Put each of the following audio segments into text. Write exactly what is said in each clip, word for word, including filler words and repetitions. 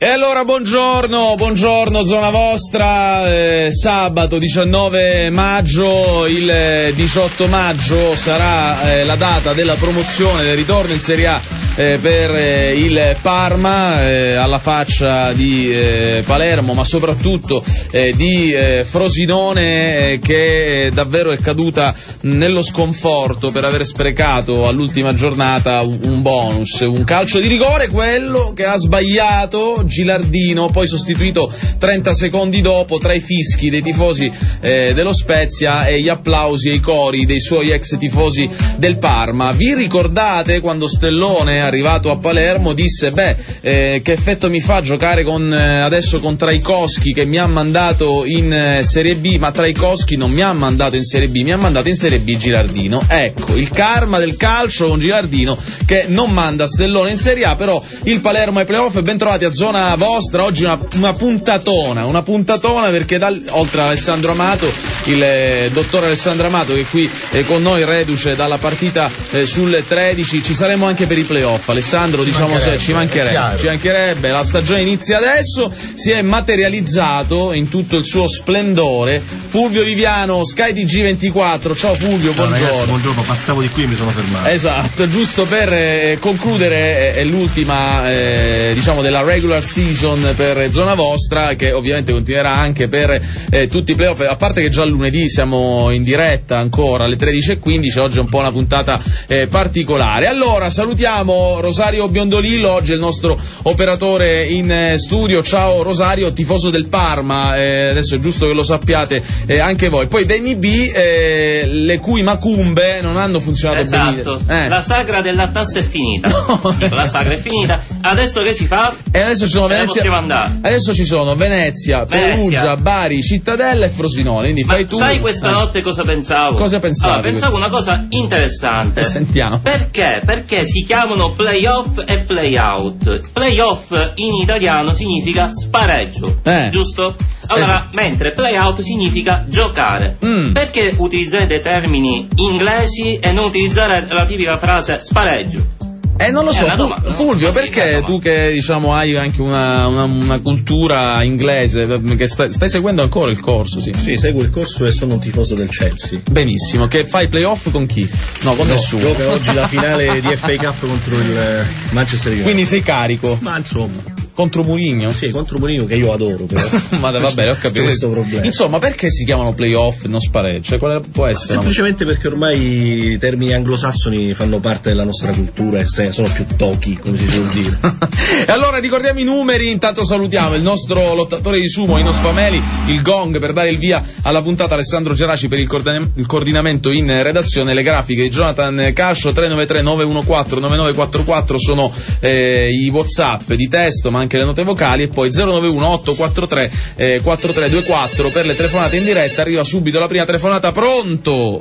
E allora buongiorno, buongiorno zona vostra, eh, sabato diciannove maggio, il diciotto maggio sarà eh, la data della promozione, del ritorno in Serie A eh, per eh, il Parma, eh, alla faccia di eh, Palermo, ma soprattutto eh, di eh, Frosinone, eh, che eh, davvero è caduta nello sconforto per aver sprecato all'ultima giornata un bonus, un calcio di rigore, quello che ha sbagliato Gilardino, poi sostituito trenta secondi dopo tra i fischi dei tifosi eh, dello Spezia e gli applausi e i cori dei suoi ex tifosi del Parma. Vi ricordate quando Stellone, arrivato a Palermo, disse beh eh, che effetto mi fa giocare con eh, adesso con Traikowski che mi ha mandato in eh, Serie B, ma Traikowski non mi ha mandato in Serie B, mi ha mandato in Serie B Gilardino. Ecco, il karma del calcio con Gilardino che non manda Stellone in Serie A, però il Palermo ai playoff. Ben trovati a zona vostra, oggi una, una puntatona, una puntatona perché dal, oltre a Alessandro Amato, il eh, dottor Alessandro Amato che è qui eh, con noi reduce dalla partita eh, sul tredici, ci saremo anche per i playoff. Alessandro, ci diciamo se ci mancherebbe, ci mancherebbe, la stagione inizia adesso, si è materializzato in tutto il suo splendore Fulvio Viviano, Sky T G ventiquattro. Ciao Fulvio, Ciao, buongiorno. Ragazzi, buongiorno, passavo di qui e mi sono fermato. Esatto, giusto per eh, concludere eh, l'ultima eh, diciamo della regular season per zona vostra, che ovviamente continuerà anche per eh, tutti i playoff, a parte che già lunedì siamo in diretta ancora alle tredici e quindici, oggi è un po' una puntata eh, particolare. Allora salutiamo Rosario Biondolillo, oggi è il nostro operatore in eh, studio. Ciao Rosario, tifoso del Parma, eh, adesso è giusto che lo sappiate eh, anche voi. Poi Danny B, eh, le cui macumbe non hanno funzionato esatto. bene. Eh. La sagra della tassa è finita. No. La sagra è finita. Adesso che si fa? E adesso ci sono Ce Venezia. Adesso ci sono Venezia, Venezia, Perugia, Bari, Cittadella e Frosinone. Quindi Ma fai tu. sai questa eh. notte cosa pensavo? Cosa pensavi? Allora, pensavo una cosa interessante. Eh, sentiamo. Perché? Perché si chiamano playoff e playout. Playoff in italiano significa spareggio, eh. giusto? Allora, esatto. Mentre playout significa giocare. Mm. Perché utilizzare dei termini inglesi e non utilizzare la tipica frase spareggio? Eh, non lo so, Fu- domanda, Fulvio, no? perché Sì, tu che diciamo hai anche una, una, una cultura inglese, che stai, stai seguendo ancora il corso, sì? Sì, seguo il corso e sono un tifoso del Chelsea. Benissimo, che fai playoff con chi? No, con no, nessuno. Gioca oggi la finale di F A Cup contro il Manchester United. Quindi sei carico? Ma insomma. Contro Mourinho? Sì, contro Mourinho che io adoro però. Ma va bene, ho capito. Questo problema. Insomma, perché si chiamano playoff e non spareggio? Cioè, quale può essere? Semplicemente perché ormai i termini anglosassoni fanno parte della nostra cultura e sono più tochi, come si suol dire. E allora ricordiamo i numeri, intanto salutiamo il nostro lottatore di sumo, Inos Fameli, il gong per dare il via alla puntata, Alessandro Geraci per il, coordin- il coordinamento in redazione, le grafiche di Jonathan Cascio. Tre nove tre nove uno quattro nove nove quattro quattro sono eh, i WhatsApp di testo ma anche le note vocali, e poi zero nove uno otto quattro tre quattro tre due quattro per le telefonate in diretta. Arriva subito la prima telefonata. Pronto?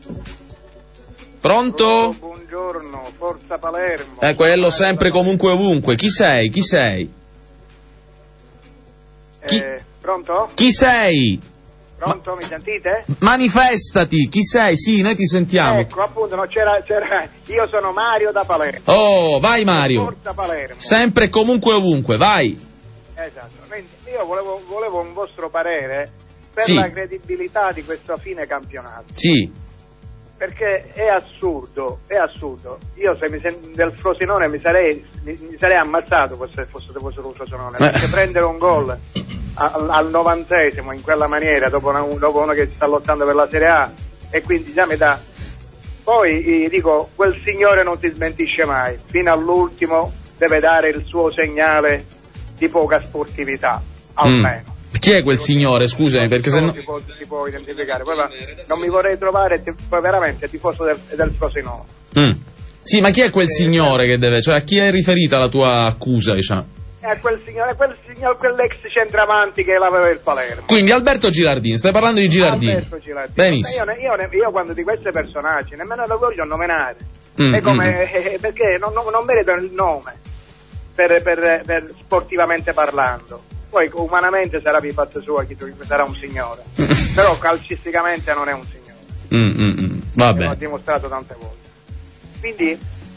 Pronto? Buongiorno, Forza Palermo. È quello sempre, comunque, ovunque. Chi sei? Chi sei? Chi, eh, pronto? chi sei? Pronto, mi sentite? Manifestati, chi sei? Sì, noi ti sentiamo. Ecco, appunto, no, c'era, c'era, io sono Mario da Palermo. Oh, vai Mario. Forza Palermo. Sempre e comunque ovunque, vai. Esatto. Io volevo, volevo un vostro parere per sì. la credibilità di questo fine campionato. Sì. Perché è assurdo, è assurdo. Io se mi sen- del Frosinone mi sarei, mi, mi sarei ammazzato se fosse, se fosse un Frosinone. Eh. Perché prendere un gol al, al novantesimo in quella maniera, dopo, una, dopo uno che sta lottando per la Serie A, e quindi già mi dà. Poi eh, dico, quel signore non si smentisce mai, fino all'ultimo deve dare il suo segnale di poca sportività, almeno. Mm. Chi è quel signore, scusami, perché se no... Si può, si può identificare, poi non mi vorrei trovare poi veramente tifoso del, del Frosinone. Mm. Sì, ma chi è quel signore che deve, cioè a chi è riferita la tua accusa, diciamo? È quel signore, quel signore, quell'ex centravanti che l'aveva il Palermo. Quindi Alberto Gilardini, stai parlando di Gilardini. Alberto Gilardini. Benissimo. Io, io, io quando di questi personaggi nemmeno lo voglio nominare. Mm, è come, mm. eh, perché non, non, non meritano il nome per, per, per sportivamente parlando. Poi umanamente sarà di parte sua, chi sarà un signore, però calcisticamente non è un signore. Mm, mm, mm. Va bene. L'ho dimostrato tante volte. Quindi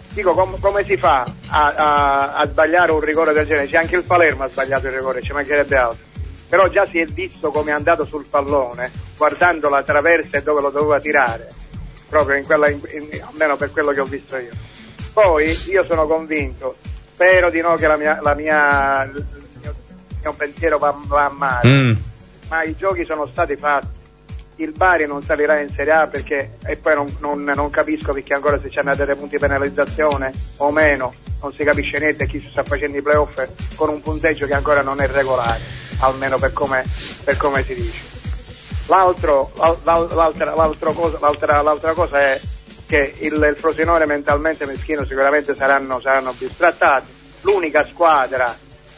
dico com- come si fa a, a, a sbagliare un rigore del genere? C'è anche il Palermo ha sbagliato il rigore, ci mancherebbe altro, però già si è visto come è andato sul pallone guardando la traversa e dove lo doveva tirare, proprio in quella, in, in, almeno per quello che ho visto io. Poi io sono convinto, spero di no che la mia, la mia il mio, il mio pensiero va, va a male, mm. ma i giochi sono stati fatti. Il Bari non salirà in Serie A perché, e poi non, non, non capisco perché ancora se c'è andate dei punti di penalizzazione o meno, non si capisce niente, chi si sta facendo i playoff con un punteggio che ancora non è regolare, almeno per come, per come si dice. L'altro, l'altra, l'altra, cosa, l'altra, l'altra cosa è che il, il Frosinone mentalmente meschino sicuramente saranno, saranno bistrattati. L'unica squadra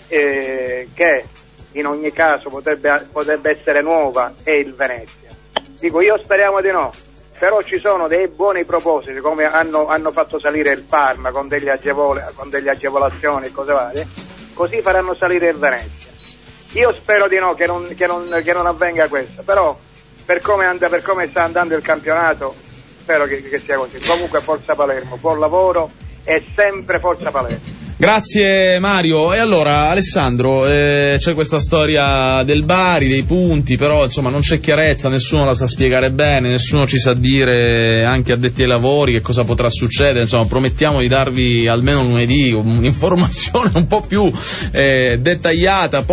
eh, che in ogni caso potrebbe, potrebbe essere nuova è il Venezia. Dico, io speriamo di no, però ci sono dei buoni propositi, come hanno, hanno fatto salire il Parma con, degli agevole, con delle agevolazioni e cose varie, così faranno salire il Venezia. Io spero di no, che non, che non, che non avvenga questo, però per come, anda, per come sta andando il campionato spero che, che sia così. Comunque forza Palermo, buon lavoro e sempre forza Palermo. Grazie Mario. E allora Alessandro, eh, c'è questa storia del Bari, dei punti, però insomma non c'è chiarezza, nessuno la sa spiegare bene, nessuno ci sa dire, anche addetti ai lavori, che cosa potrà succedere. Insomma, promettiamo di darvi almeno lunedì un'informazione un po' più eh, dettagliata.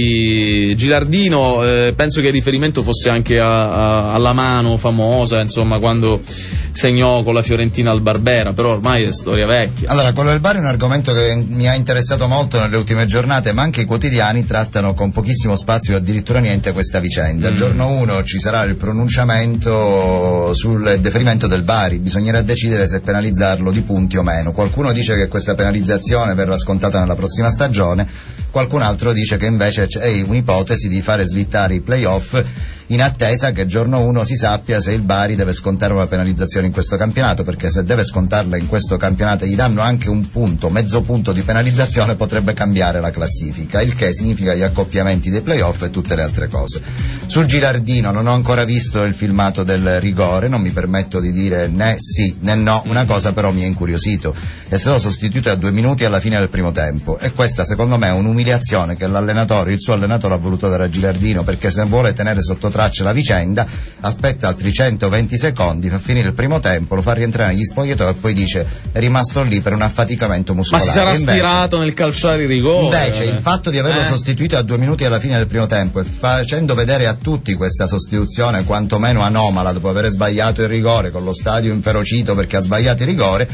Poi Gilardino, eh, penso che il riferimento fosse anche a, a, alla mano famosa, insomma, quando segnò con la Fiorentina al Barbera, però ormai è storia vecchia. Allora, quello del Bari è un argomento che mi ha interessato molto nelle ultime giornate, ma anche i quotidiani trattano con pochissimo spazio o addirittura niente questa vicenda. Mm. Giorno uno ci sarà il pronunciamento sul deferimento del Bari, bisognerà decidere se penalizzarlo di punti o meno. Qualcuno dice che questa penalizzazione verrà scontata nella prossima stagione, qualcun altro dice che invece c'è un'ipotesi di fare slittare i play-off in attesa che giorno uno si sappia se il Bari deve scontare una penalizzazione in questo campionato, perché se deve scontarla in questo campionato e gli danno anche un punto, mezzo punto di penalizzazione, potrebbe cambiare la classifica, il che significa gli accoppiamenti dei playoff e tutte le altre cose. Su Gilardino non ho ancora visto il filmato del rigore, non mi permetto di dire né sì né no, una cosa però mi ha incuriosito: è stato sostituito a due minuti alla fine del primo tempo, e questa secondo me è un'umiliazione che l'allenatore, il suo allenatore, ha voluto dare a Gilardino, perché se vuole tenere sotto traccia la vicenda aspetta altri centoventi secondi, fa finire il primo tempo, lo fa rientrare negli spogliatoi e poi dice è rimasto lì per un affaticamento muscolare. Ma si sarà invece, stirato nel calciare il rigore. Invece il fatto di averlo eh. sostituito a due minuti alla fine del primo tempo e facendo vedere a tutti questa sostituzione quantomeno anomala, dopo aver sbagliato il rigore, con lo stadio inferocito perché ha sbagliato il rigore,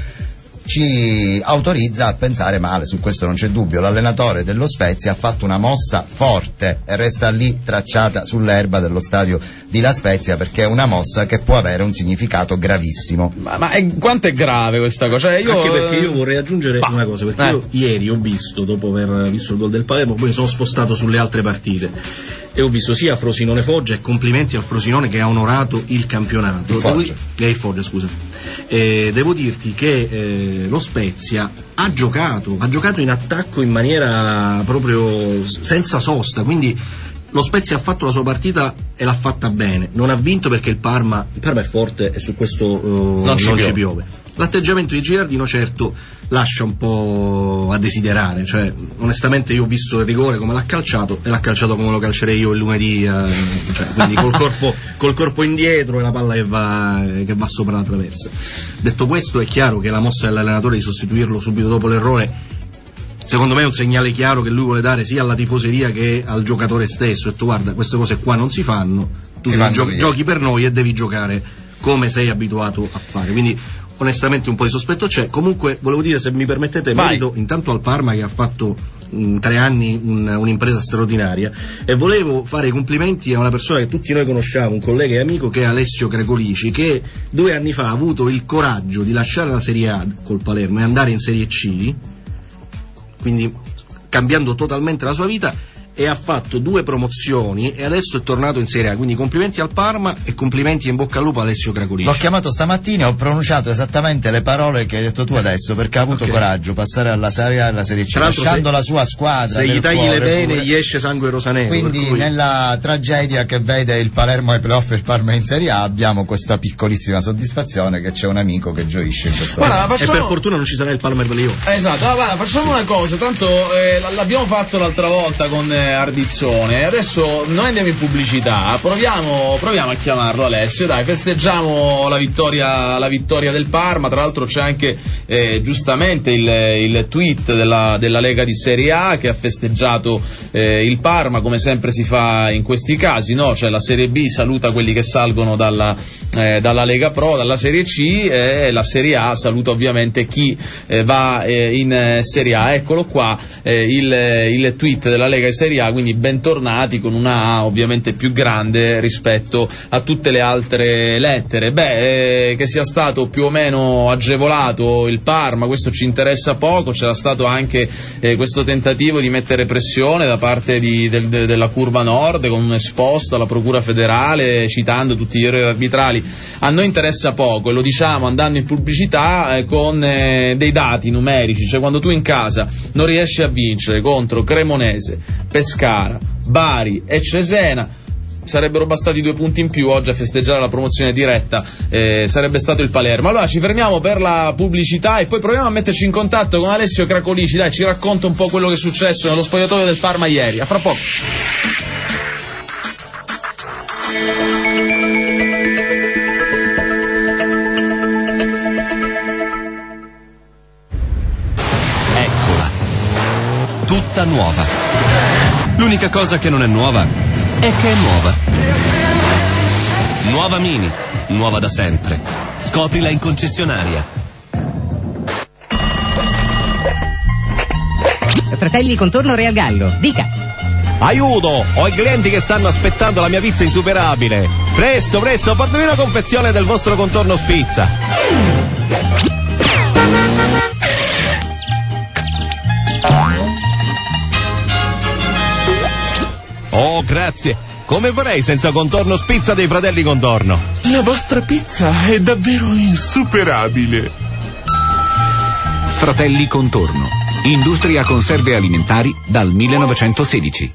ci autorizza a pensare male, su questo non c'è dubbio. L'allenatore dello Spezia ha fatto una mossa forte e resta lì tracciata sull'erba dello stadio di La Spezia, perché è una mossa che può avere un significato gravissimo. Ma, ma è, quanto è grave questa cosa? Cioè io, Anche perché io vorrei aggiungere bah, una cosa, perché eh. io ieri ho visto, dopo aver visto il gol del Palermo, poi mi sono spostato sulle altre partite e ho visto sia Frosinone Foggia, e complimenti al Frosinone che ha onorato il campionato. Il Foggia. Devo, eh, il Foggia, scusa. Eh, devo dirti che eh, lo Spezia ha giocato, ha giocato in attacco in maniera proprio senza sosta, quindi lo Spezia ha fatto la sua partita e l'ha fatta bene. Non ha vinto perché il Parma, il Parma è forte e su questo uh, non, ci, non piove. ci piove. L'atteggiamento di Gilardino certo lascia un po' a desiderare, cioè onestamente io ho visto il rigore come l'ha calciato e l'ha calciato come lo calcerei io il lunedì, eh, cioè, quindi col corpo, col corpo indietro e la palla che va, che va sopra la traversa. Detto questo, è chiaro che la mossa dell'allenatore di sostituirlo subito dopo l'errore, secondo me è un segnale chiaro che lui vuole dare sia alla tifoseria che al giocatore stesso. E tu guarda, queste cose qua non si fanno, tu si gio- giochi per noi e devi giocare come sei abituato a fare, quindi onestamente un po' di sospetto c'è. Comunque volevo dire, se mi permettete, merito intanto al Parma che ha fatto in tre anni un, un'impresa straordinaria, e volevo fare i complimenti a una persona che tutti noi conosciamo, un collega e amico, che è Alessio Gregolici, che due anni fa ha avuto il coraggio di lasciare la Serie A col Palermo e andare in Serie C, quindi cambiando totalmente la sua vita, e ha fatto due promozioni e adesso è tornato in Serie A, quindi complimenti al Parma e complimenti in bocca al lupo a Alessio Cracolici. L'ho chiamato stamattina e ho pronunciato esattamente le parole che hai detto tu adesso, perché ha avuto okay. coraggio passare alla Serie A e alla Serie C, lasciando se, la sua squadra. Se gli tagli cuore, le vene pure. gli esce sangue rosanero. Quindi cui... nella tragedia che vede il Palermo ai playoff e il Parma in Serie A abbiamo questa piccolissima soddisfazione che c'è un amico che gioisce in questo guarda, momento. facciamo... E per fortuna non ci sarà il Palmer Velio. Esatto, allora, guarda, facciamo una cosa, tanto eh, l'abbiamo fatto l'altra volta con eh, Ardizzone, adesso noi andiamo in pubblicità, proviamo, proviamo a chiamarlo Alessio, dai, festeggiamo la vittoria, la vittoria del Parma, tra l'altro c'è anche eh, giustamente il, il tweet della, della Lega di Serie A che ha festeggiato eh, il Parma, come sempre si fa in questi casi, no? Cioè la Serie B saluta quelli che salgono dalla, eh, dalla Lega Pro, dalla Serie C, e la Serie A saluta ovviamente chi eh, va eh, in eh, Serie A. Eccolo qua eh, il, il tweet della Lega di Serie A, quindi bentornati, con una A ovviamente più grande rispetto a tutte le altre lettere. Beh, eh, che sia stato più o meno agevolato il Parma, questo ci interessa poco, c'era stato anche eh, questo tentativo di mettere pressione da parte di, del, de, della curva nord con un esposto alla Procura federale citando tutti gli errori arbitrali. A noi interessa poco e lo diciamo andando in pubblicità eh, con eh, dei dati numerici, cioè quando tu in casa non riesci a vincere contro Cremonese, Pescara, Bari e Cesena, sarebbero bastati due punti in più oggi a festeggiare la promozione diretta, eh, sarebbe stato il Palermo. Allora ci fermiamo per la pubblicità e poi proviamo a metterci in contatto con Alessio Cracolici, dai, ci racconta un po' quello che è successo nello spogliatoio del Parma ieri. A fra poco. Eccola, tutta nuova. L'unica cosa che non è nuova è che è nuova. Nuova Mini, nuova da sempre. Scoprila in concessionaria. Fratelli Contorno Real Gallo, dica. Aiuto! Ho i clienti che stanno aspettando la mia pizza insuperabile. Presto, presto, portami una confezione del vostro contorno spizza. Oh, grazie. Come vorrei senza contorno spizza dei fratelli Contorno. La vostra pizza è davvero insuperabile. Fratelli Contorno. Industria conserve alimentari dal millenovecentosedici.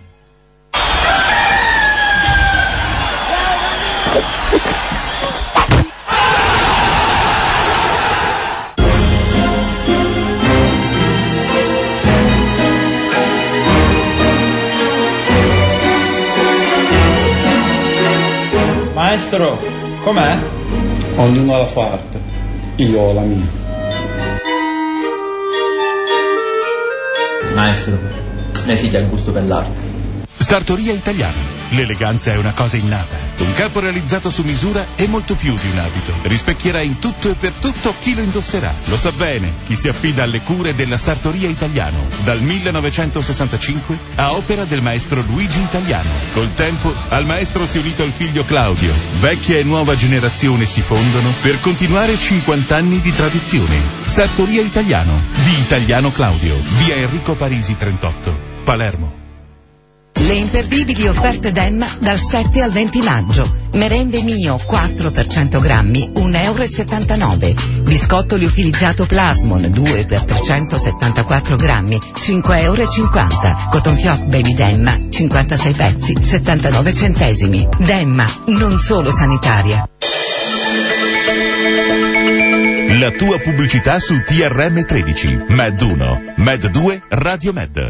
Maestro, com'è? Ognuno ha la sua arte, io ho la mia. Maestro, lei si dà il gusto per l'arte. Sartoria Italiana. L'eleganza è una cosa innata. Un capo realizzato su misura è molto più di un abito. Rispecchierà in tutto e per tutto chi lo indosserà. Lo sa bene chi si affida alle cure della Sartoria Italiano. Dal millenovecentosessantacinque a opera del maestro Luigi Italiano. Col tempo al maestro si è unito il figlio Claudio. Vecchia e nuova generazione si fondono per continuare cinquanta anni di tradizione. Sartoria Italiano di Italiano Claudio. Via Enrico Parisi trentotto, Palermo. Le imperdibili offerte Demma dal sette al venti maggio. Merende Mio quattro per cento grammi, un euro e settantanove. Biscotto liofilizzato Plasmon due per trecentosettantaquattro grammi, cinque euro e cinquanta. Cotton Fioc Baby Demma cinquantasei pezzi, settantanove centesimi. Demma, non solo sanitaria. La tua pubblicità su T R M tredici, Med uno, Med due, Radio Med.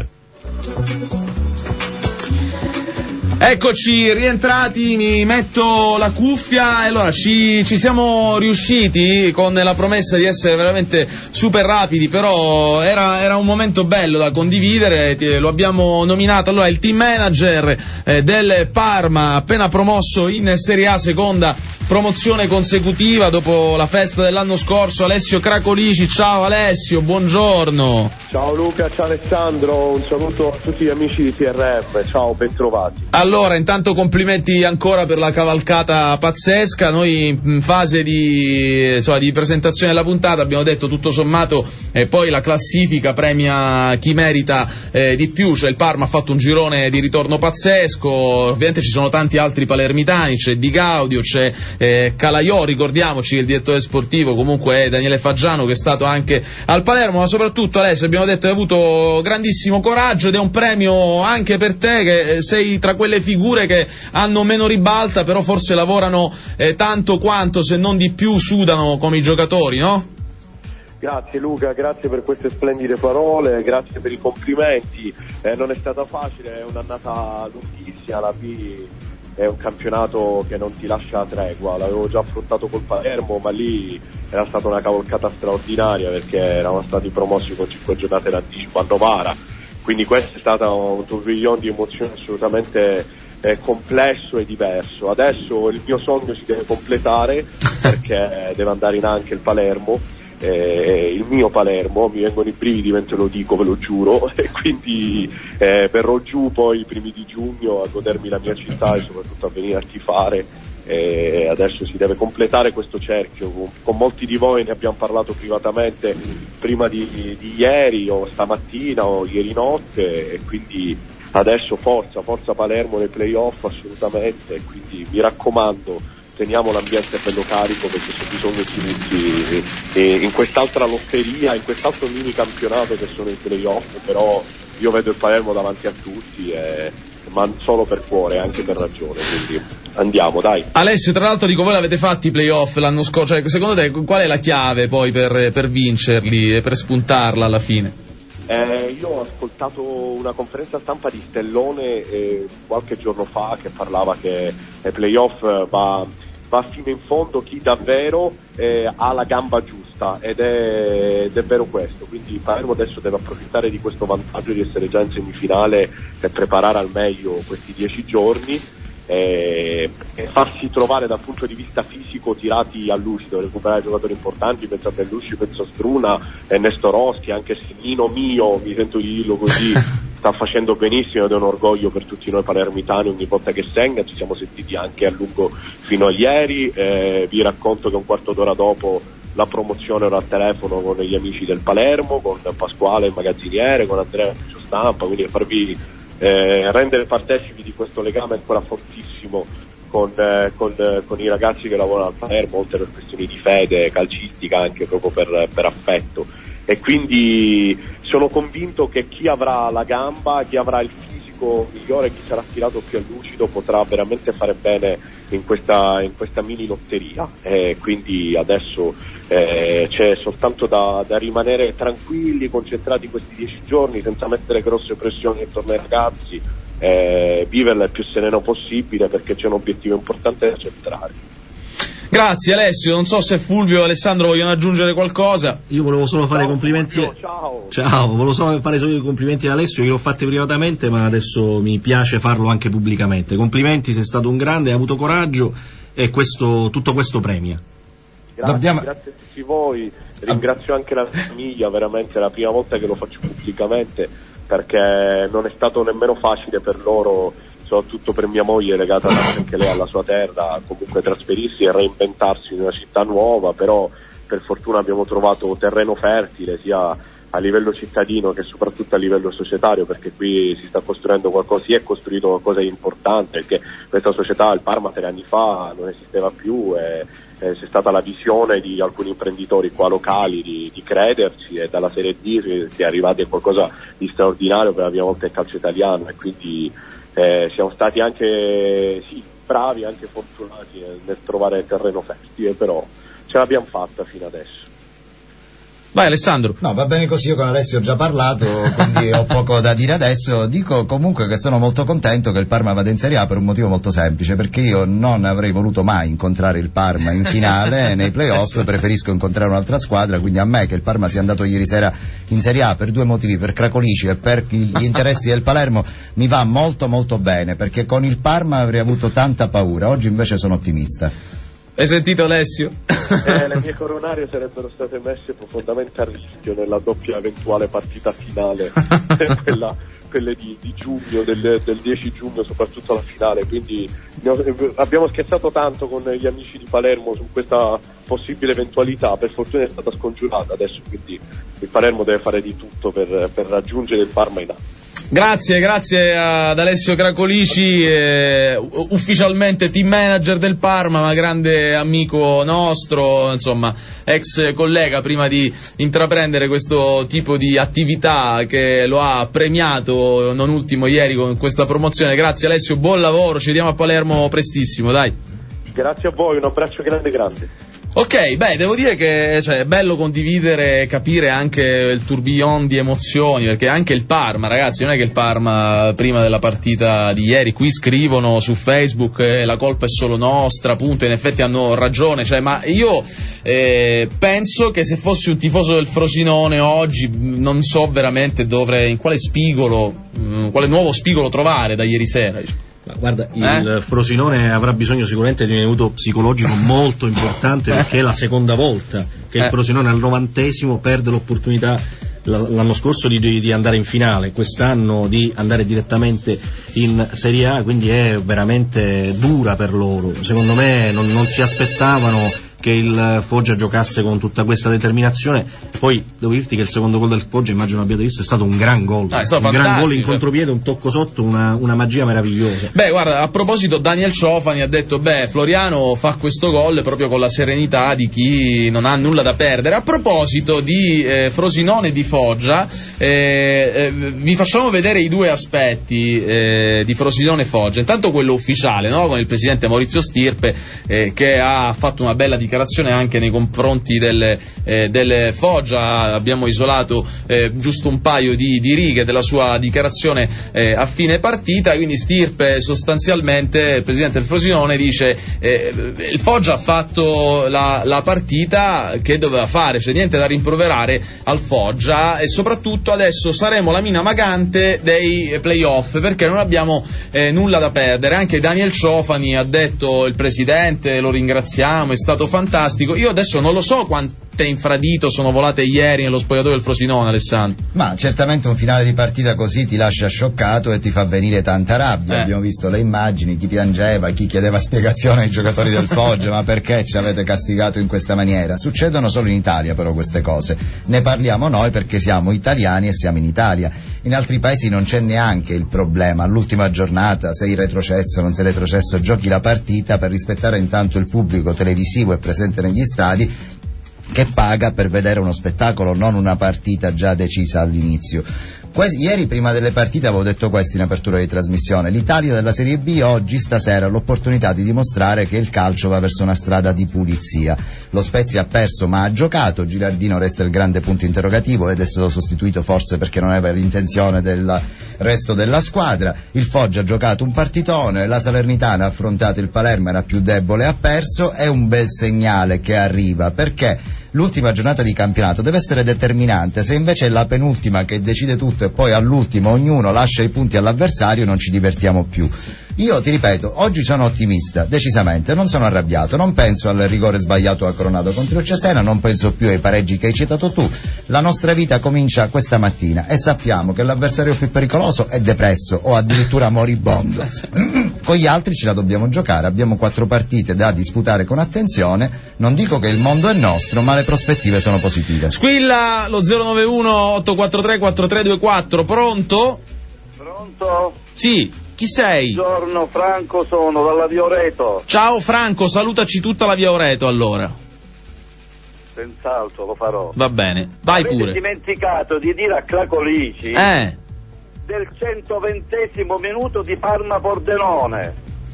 Eccoci rientrati, mi metto la cuffia e allora ci, ci siamo riusciti con la promessa di essere veramente super rapidi, però era, era un momento bello da condividere, lo abbiamo nominato. Allora il team manager eh, del Parma, appena promosso in Serie A, seconda promozione consecutiva dopo la festa dell'anno scorso, Alessio Cracolici. Ciao Alessio, buongiorno. Ciao Luca, ciao Alessandro, un saluto a tutti gli amici di T R M, ciao, bentrovati. Allora, Allora, intanto complimenti ancora per la cavalcata pazzesca. Noi in fase di, insomma, di presentazione della puntata abbiamo detto tutto sommato eh, poi la classifica premia chi merita eh, di più, cioè il Parma ha fatto un girone di ritorno pazzesco, ovviamente ci sono tanti altri palermitani, c'è Di Gaudio, c'è eh, Calaiò, ricordiamoci che il direttore sportivo comunque è Daniele Faggiano, che è stato anche al Palermo, ma soprattutto Alessio abbiamo detto hai avuto grandissimo coraggio ed è un premio anche per te, che sei tra quelle figure che hanno meno ribalta, però forse lavorano eh, tanto quanto, se non di più, sudano come i giocatori, no? Grazie Luca, grazie per queste splendide parole, grazie per i complimenti. Eh, non è stata facile, è un'annata lunghissima, la B è un campionato che non ti lascia tregua, l'avevo già affrontato col Palermo, ma lì era stata una cavalcata straordinaria perché eravamo stati promossi con cinque giornate d'anticipo a Novara. Quindi questo è stato un tourbillon di emozioni assolutamente eh, complesso e diverso. Adesso il mio sogno si deve completare perché deve andare in anche il Palermo, eh, il mio Palermo, mi vengono i brividi mentre lo dico, ve lo giuro, e quindi eh, verrò giù poi i primi di giugno a godermi la mia città e soprattutto a venire a tifare. E adesso si deve completare questo cerchio. Con, con molti di voi ne abbiamo parlato privatamente prima di, di ieri o stamattina o ieri notte, e quindi adesso forza, forza Palermo nei playoff assolutamente, e quindi mi raccomando teniamo l'ambiente bello carico perché c'è bisogno di tutti e in quest'altra lotteria, in quest'altro mini campionato che sono i playoff, però io vedo il Palermo davanti a tutti e ma solo per cuore, anche per ragione, quindi andiamo, dai. Alessio, tra l'altro dico, voi l'avete fatti i playoff l'anno scorso, cioè, secondo te qual è la chiave poi per, per vincerli e per spuntarla alla fine? Eh, io ho ascoltato una conferenza stampa di Stellone eh, qualche giorno fa che parlava che ai playoff va, va fino in fondo chi davvero eh, ha la gamba giusta, ed è, ed è vero questo, quindi Palermo adesso deve approfittare di questo vantaggio di essere già in semifinale per preparare al meglio questi dieci giorni e, e farsi trovare dal punto di vista fisico tirati a lucido, recuperare giocatori importanti, penso a Bellusci, penso a Struna, Ernesto Roschi, anche se Nino Mio, mi sento di dirlo così, sta facendo benissimo ed è un orgoglio per tutti noi palermitani ogni volta che segna. Ci siamo sentiti anche a lungo fino a ieri, eh, vi racconto che un quarto d'ora dopo la promozione ero al telefono con gli amici del Palermo, con Pasquale il magazziniere, con Andrea Ufficio Stampa, quindi a farvi eh, rendere partecipi di questo legame ancora fortissimo con, eh, con, eh, con i ragazzi che lavorano al Palermo, oltre per questioni di fede calcistica, anche proprio per, per affetto. E quindi sono convinto che chi avrà la gamba, chi avrà il fisico migliore, chi sarà tirato più a lucido potrà veramente fare bene in questa, in questa mini lotteria, e quindi adesso eh, c'è soltanto da, da rimanere tranquilli, concentrati questi dieci giorni senza mettere grosse pressioni intorno ai ragazzi, eh, viverla il più sereno possibile perché c'è un obiettivo importante da centrare. Grazie Alessio, non so se Fulvio e Alessandro vogliono aggiungere qualcosa. Io volevo solo fare ciao, complimenti. Fulvio, ciao. Ciao, volevo solo fare solo i complimenti ad Alessio, che l'ho fatti privatamente, ma adesso mi piace farlo anche pubblicamente. Complimenti, sei stato un grande, hai avuto coraggio e questo, tutto questo premia. Grazie, Dobbiamo... grazie a tutti voi, ringrazio anche la mia famiglia, veramente è la prima volta che lo faccio pubblicamente perché non è stato nemmeno facile per loro, soprattutto per mia moglie legata anche lei alla sua terra, comunque trasferirsi e reinventarsi in una città nuova, però per fortuna abbiamo trovato terreno fertile sia a livello cittadino che soprattutto a livello societario, perché qui si sta costruendo qualcosa, si è costruito qualcosa di importante, perché questa società, il Parma, tre anni fa non esisteva più e, e c'è stata la visione di alcuni imprenditori qua locali di, di crederci, e dalla Serie D si è arrivati a qualcosa di straordinario per la prima volta in calcio italiano, e quindi eh, siamo stati anche sì, bravi, anche fortunati nel trovare terreno fertile, però ce l'abbiamo fatta fino adesso. Vai Alessandro. No, va bene così, io con Alessio ho già parlato, quindi ho poco da dire adesso. Dico comunque che sono molto contento che il Parma vada in Serie A per un motivo molto semplice, perché io non avrei voluto mai incontrare il Parma in finale nei playoff, preferisco incontrare un'altra squadra, quindi a me che il Parma sia andato ieri sera in Serie A per due motivi, per Cracolici e per gli interessi del Palermo, mi va molto molto bene, perché con il Parma avrei avuto tanta paura, oggi invece sono ottimista. Hai sentito Alessio? Eh, le mie coronarie sarebbero state messe profondamente a rischio nella doppia eventuale partita finale, quella, quelle di, di giugno, del, del dieci giugno, soprattutto la finale, quindi abbiamo scherzato tanto con gli amici di Palermo su questa possibile eventualità, per fortuna è stata scongiurata adesso, quindi il Palermo deve fare di tutto per, per raggiungere il Parma in A. Grazie, grazie ad Alessio Cracolici, eh, ufficialmente team manager del Parma, ma grande amico nostro, insomma, ex collega prima di intraprendere questo tipo di attività che lo ha premiato, non ultimo ieri con questa promozione. Grazie Alessio, buon lavoro, ci vediamo a Palermo prestissimo, dai. Grazie a voi, un abbraccio grande grande. Ok, beh, devo dire che cioè, è bello condividere e capire anche il tourbillon di emozioni, perché anche il Parma, ragazzi, non è che il Parma prima della partita di ieri, qui scrivono su Facebook eh, la colpa è solo nostra, appunto, in effetti hanno ragione, cioè, ma io eh, penso che se fossi un tifoso del Frosinone oggi non so veramente dove, in quale spigolo, mh, quale nuovo spigolo trovare da ieri sera. Guarda, il eh? Frosinone avrà bisogno sicuramente di un aiuto psicologico molto importante, perché è la seconda volta che eh. il Frosinone al novantesimo perde l'opportunità l'anno scorso di, di andare in finale, quest'anno di andare direttamente in Serie A, quindi è veramente dura per loro. Secondo me non, non si aspettavano che il Foggia giocasse con tutta questa determinazione. Poi devo dirti che il secondo gol del Foggia, immagino abbiate visto, è stato un gran gol, ah, è stato un gran gol in contropiede, un tocco sotto, una, una magia meravigliosa. Beh, guarda, a proposito, Daniel Ciofani ha detto beh, Floriano fa questo gol proprio con la serenità di chi non ha nulla da perdere. A proposito di eh, Frosinone e di Foggia, eh, eh, vi facciamo vedere i due aspetti eh, di Frosinone e Foggia. Intanto quello ufficiale, no? Con il presidente Maurizio Stirpe eh, che ha fatto una bella dichiarazione anche nei confronti del, eh, del Foggia. Abbiamo isolato eh, giusto un paio di, di righe della sua dichiarazione eh, a fine partita. Quindi Stirpe sostanzialmente, il presidente del Frosinone, dice eh, il Foggia ha fatto la, la partita che doveva fare, c'è niente da rimproverare al Foggia, e soprattutto adesso saremo la mina vagante dei playoff perché non abbiamo eh, nulla da perdere. Anche Daniel Ciofani ha detto il presidente, lo ringraziamo, è stato fantastico. Io adesso non lo so quante infradito sono volate ieri nello spogliatoio del Frosinone, Alessandro. Ma certamente un finale di partita così ti lascia scioccato e ti fa venire tanta rabbia. Eh. Abbiamo visto le immagini, chi piangeva, chi chiedeva spiegazione ai giocatori del Foggia, ma perché ci avete castigato in questa maniera? Succedono solo in Italia però queste cose, ne parliamo noi perché siamo italiani e siamo in Italia. In altri paesi non c'è neanche il problema, all'ultima giornata sei retrocesso, non sei retrocesso, giochi la partita per rispettare intanto il pubblico televisivo e presente negli stadi, che paga per vedere uno spettacolo, non una partita già decisa all'inizio. Que- ieri prima delle partite avevo detto questo in apertura di trasmissione: l'Italia della Serie B oggi, stasera, ha l'opportunità di dimostrare che il calcio va verso una strada di pulizia. Lo Spezia ha perso ma ha giocato, Gilardino resta il grande punto interrogativo ed è stato sostituito forse perché non aveva l'intenzione del resto della squadra. Il Foggia ha giocato un partitone, la Salernitana ha affrontato il Palermo, era più debole, ha perso. È un bel segnale che arriva, perché l'ultima giornata di campionato deve essere determinante. Se invece è la penultima che decide tutto e poi all'ultimo ognuno lascia i punti all'avversario, non ci divertiamo più. Io ti ripeto, oggi sono ottimista, decisamente, non sono arrabbiato, non penso al rigore sbagliato a Coronado contro il Cesena, non penso più ai pareggi che hai citato tu. La nostra vita comincia questa mattina e sappiamo che l'avversario più pericoloso è depresso o addirittura moribondo. Con gli altri ce la dobbiamo giocare, abbiamo quattro partite da disputare con attenzione. Non dico che il mondo è nostro, ma le prospettive sono positive. Squilla lo zero nove uno otto quattro tre quattro tre due quattro. Pronto? Pronto? Sì. Chi sei? Buongiorno, Franco sono, dalla Via Oreto. Ciao Franco, salutaci tutta la Via Oreto allora. Senz'altro lo farò. Va bene, vai Avete pure. Avete dimenticato di dire a Cracolici eh. del centoventesimo minuto di Parma-Pordenone.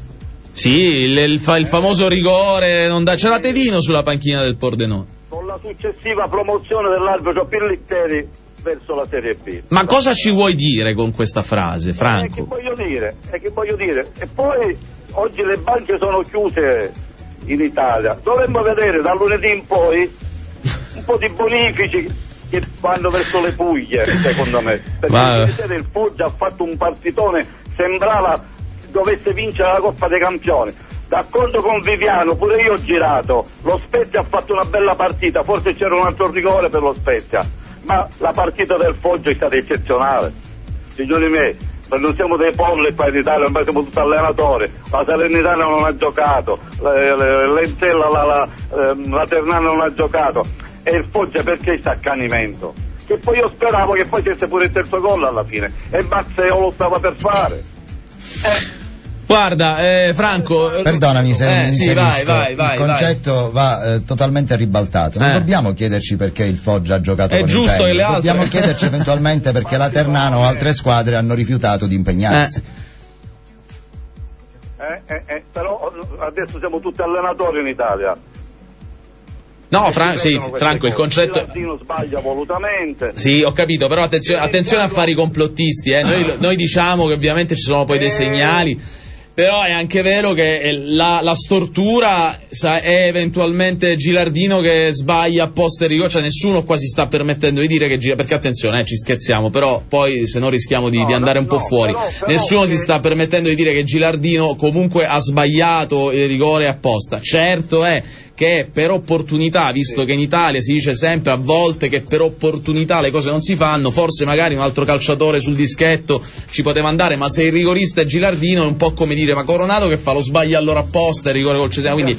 Sì, il, il, fa, il famoso rigore, non da, c'era Tedino sulla panchina del Pordenone. Con la successiva promozione dell'arbitro Pillitteri verso la Serie B. Ma cosa ci vuoi dire con questa frase, Franco? Eh, che voglio dire, eh, che voglio dire. E poi oggi le banche sono chiuse in Italia. Dovremmo vedere da lunedì in poi un po' di bonifici che vanno verso le Puglie, secondo me. Perché Ma... ieri il Foggia ha fatto un partitone, sembrava dovesse vincere la Coppa dei Campioni. D'accordo con Viviano, pure io ho girato, lo Spezia ha fatto una bella partita, forse c'era un altro rigore per lo Spezia, ma la partita del Foggia è stata eccezionale. Signori miei, non siamo dei polli qua in Italia, ormai siamo tutti allenatori, la Salernitana non ha giocato, l'Entella, la, la, la Ternana non ha giocato, e il Foggia perché sta accanimento? Che poi io speravo che poi c'esse pure il terzo gol alla fine, e Mazzeo lo stava per fare. Eh. Guarda, eh, Franco... Perdonami se eh, mi sì, vai, vai, vai, il concetto vai. va eh, totalmente ribaltato. Non eh. dobbiamo chiederci perché il Foggia ha giocato È con giusto impegno. che le altre... Dobbiamo chiederci eventualmente perché la Ternana o altre squadre hanno rifiutato di impegnarsi. Eh, eh, eh, però adesso siamo tutti allenatori in Italia. No, Fran- sì, Franco, il concetto... Il Gilardino sbaglia volutamente. Sì, ho capito, però attenzione, attenzione a fare i complottisti, eh. noi, noi diciamo che ovviamente ci sono poi dei segnali... Però è anche vero che la, la stortura è eventualmente Gilardino che sbaglia apposta il rigore, cioè nessuno qua si sta permettendo di dire che gira, perché attenzione, eh, ci scherziamo, però poi se no rischiamo di, no, di andare un po' no, fuori. Però, però nessuno che... si sta permettendo di dire che Gilardino comunque ha sbagliato il rigore apposta. Certo è che per opportunità, visto sì. che in Italia si dice sempre a volte che per opportunità le cose non si fanno, forse magari un altro calciatore sul dischetto ci poteva andare, ma se il rigorista è Gilardino è un po' come dire, ma Coronato che fa, lo sbaglia allora apposta il rigore col Cesena, quindi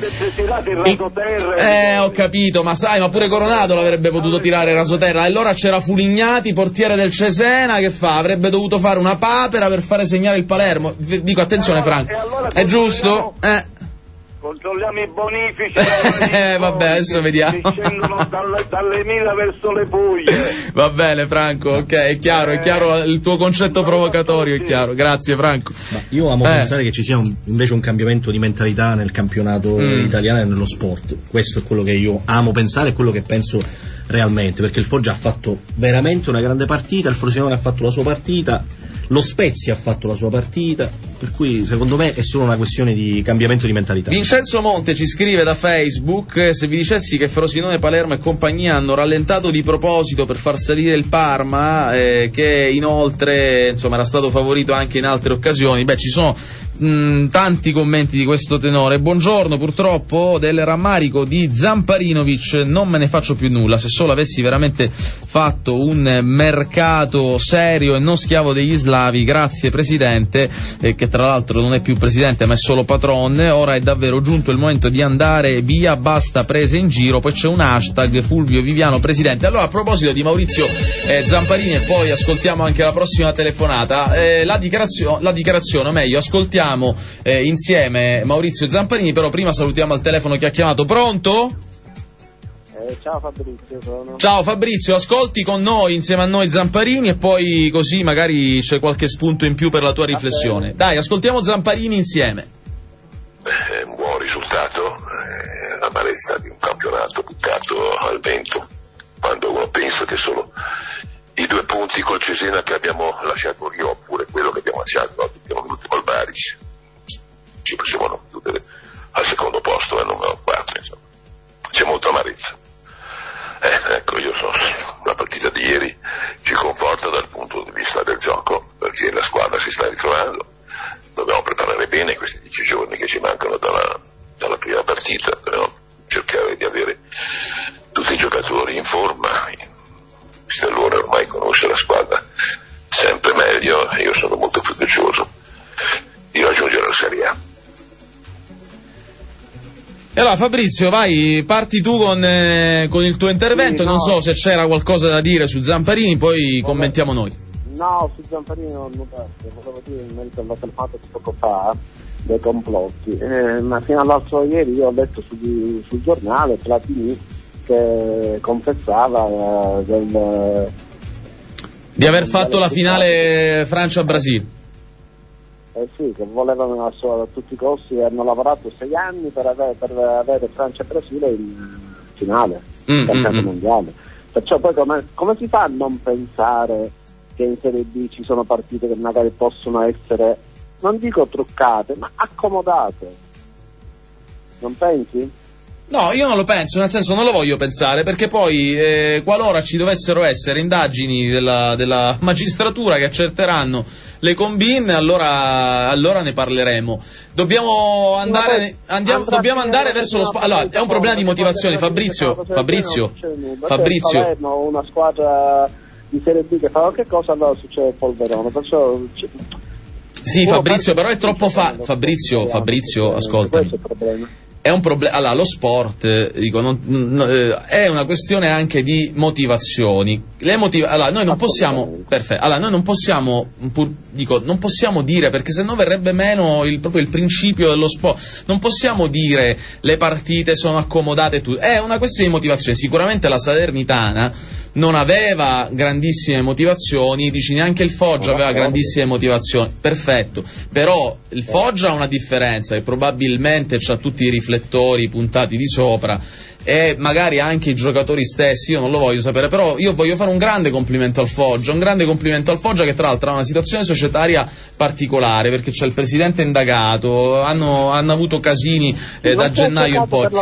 eh ho capito, ma sai, ma pure Coronato l'avrebbe potuto tirare rasoterra, e allora c'era Fulignati, portiere del Cesena, che fa? Avrebbe dovuto fare una papera per fare segnare il Palermo. Dico, attenzione Franco, è giusto? Eh controlliamo i bonifici. Eh, vabbè, adesso vediamo. Che scendono dalle, dalle Mila verso le Puglie. Va bene, Franco, ok, è chiaro, è chiaro il tuo concetto provocatorio, è chiaro. Grazie, Franco. Ma io amo eh. pensare che ci sia un, invece un cambiamento di mentalità nel campionato mm. italiano e nello sport. Questo è quello che io amo pensare, è quello che penso realmente, perché il Foggia ha fatto veramente una grande partita, il Frosinone ha fatto la sua partita, lo Spezia ha fatto la sua partita, per cui secondo me è solo una questione di cambiamento di mentalità. Vincenzo Monte ci scrive da Facebook: se vi dicessi che Frosinone, Palermo e compagnia hanno rallentato di proposito per far salire il Parma, eh, che inoltre insomma era stato favorito anche in altre occasioni, beh, ci sono mh, tanti commenti di questo tenore. Buongiorno, purtroppo del rammarico di Zamparinovic non me ne faccio più nulla, se solo avessi veramente fatto un mercato serio e non schiavo degli slavi, grazie presidente, eh, che tra l'altro non è più presidente ma è solo patron, ora è davvero giunto il momento di andare via, basta prese in giro. Poi c'è un hashtag Fulvio Viviano presidente. Allora, a proposito di Maurizio eh, Zamparini, e poi ascoltiamo anche la prossima telefonata, eh, la dichiarazione, la dichiarazione, o meglio ascoltiamo eh, insieme Maurizio Zamparini, però prima salutiamo al telefono chi ha chiamato. Pronto? Eh, ciao Fabrizio, sono... Ciao Fabrizio, ascolti con noi, insieme a noi Zamparini, e poi così magari c'è qualche spunto in più per la tua riflessione. Dai, ascoltiamo Zamparini insieme. È un buon risultato, è l'amarezza di un campionato buttato al vento, quando uno pensa che solo i due punti col Cesena che abbiamo lasciato lì, oppure quello che abbiamo lasciato l'ultimo al Barici, ci possiamo chiudere al secondo posto e non al quarto, insomma. C'è molta amarezza. Eh, ecco, io so, la partita di ieri ci conforta dal punto di vista del gioco, perché la squadra si sta ritrovando. Dobbiamo preparare bene questi dieci giorni che ci mancano dalla, dalla prima partita, dobbiamo cercare di avere tutti i giocatori in forma. Stellone ormai conosce la squadra sempre meglio e io sono molto fiducioso di raggiungere la Serie A. E allora Fabrizio, vai, parti tu con, eh, con il tuo intervento, sì, no. Non so se c'era qualcosa da dire su Zamparini, poi Vabbè. commentiamo noi. No, su Zamparini non ho detto, volevo dire in merito alla telefonata di poco fa dei complotti, eh, ma fino all'altro ieri io ho letto su, sul giornale Platini che confessava eh, del, di aver fatto la finale Francia-Brasile. Eh sì, che volevano a, a tutti i costi, hanno lavorato sei anni per avere, per avere Francia e Brasile in finale, mm, campionato mm, mondiale. Perciò poi come, come si fa a non pensare che in Serie B ci sono partite che magari possono essere, non dico truccate, ma accomodate? Non pensi? No, io non lo penso, nel senso non lo voglio pensare, perché poi eh, qualora ci dovessero essere indagini della, della magistratura che accerteranno le combine, allora, allora ne parleremo. Dobbiamo andare, andiamo, dobbiamo andare verso lo spazio. Allora, è un problema di motivazione, Fabrizio, Fabrizio, Fabrizio. Palermo, una squadra di Serie B che fa qualche cosa, allora succede il polverone, perciò... Sì, Fabrizio, però è troppo fa... Fabrizio, Fabrizio, ascoltami. È un problema, allora lo sport, dico, non, non, eh, è una questione anche di motivazioni. Le motiva- allora noi non possiamo, perfetto, allora noi non possiamo, pur, dico, non possiamo dire, perché sennò verrebbe meno il, proprio il principio dello sport. Non possiamo dire le partite sono accomodate, tu- è una questione di motivazione. Sicuramente la Salernitana non aveva grandissime motivazioni, dici neanche il Foggia aveva grandissime motivazioni, perfetto, però il Foggia ha una differenza che probabilmente c'ha tutti i riflettori puntati di sopra e magari anche i giocatori stessi, io non lo voglio sapere, però io voglio fare un grande complimento al Foggia, un grande complimento al Foggia che tra l'altro ha una situazione societaria particolare, perché c'è il presidente indagato, hanno, hanno avuto casini eh, da gennaio in poi.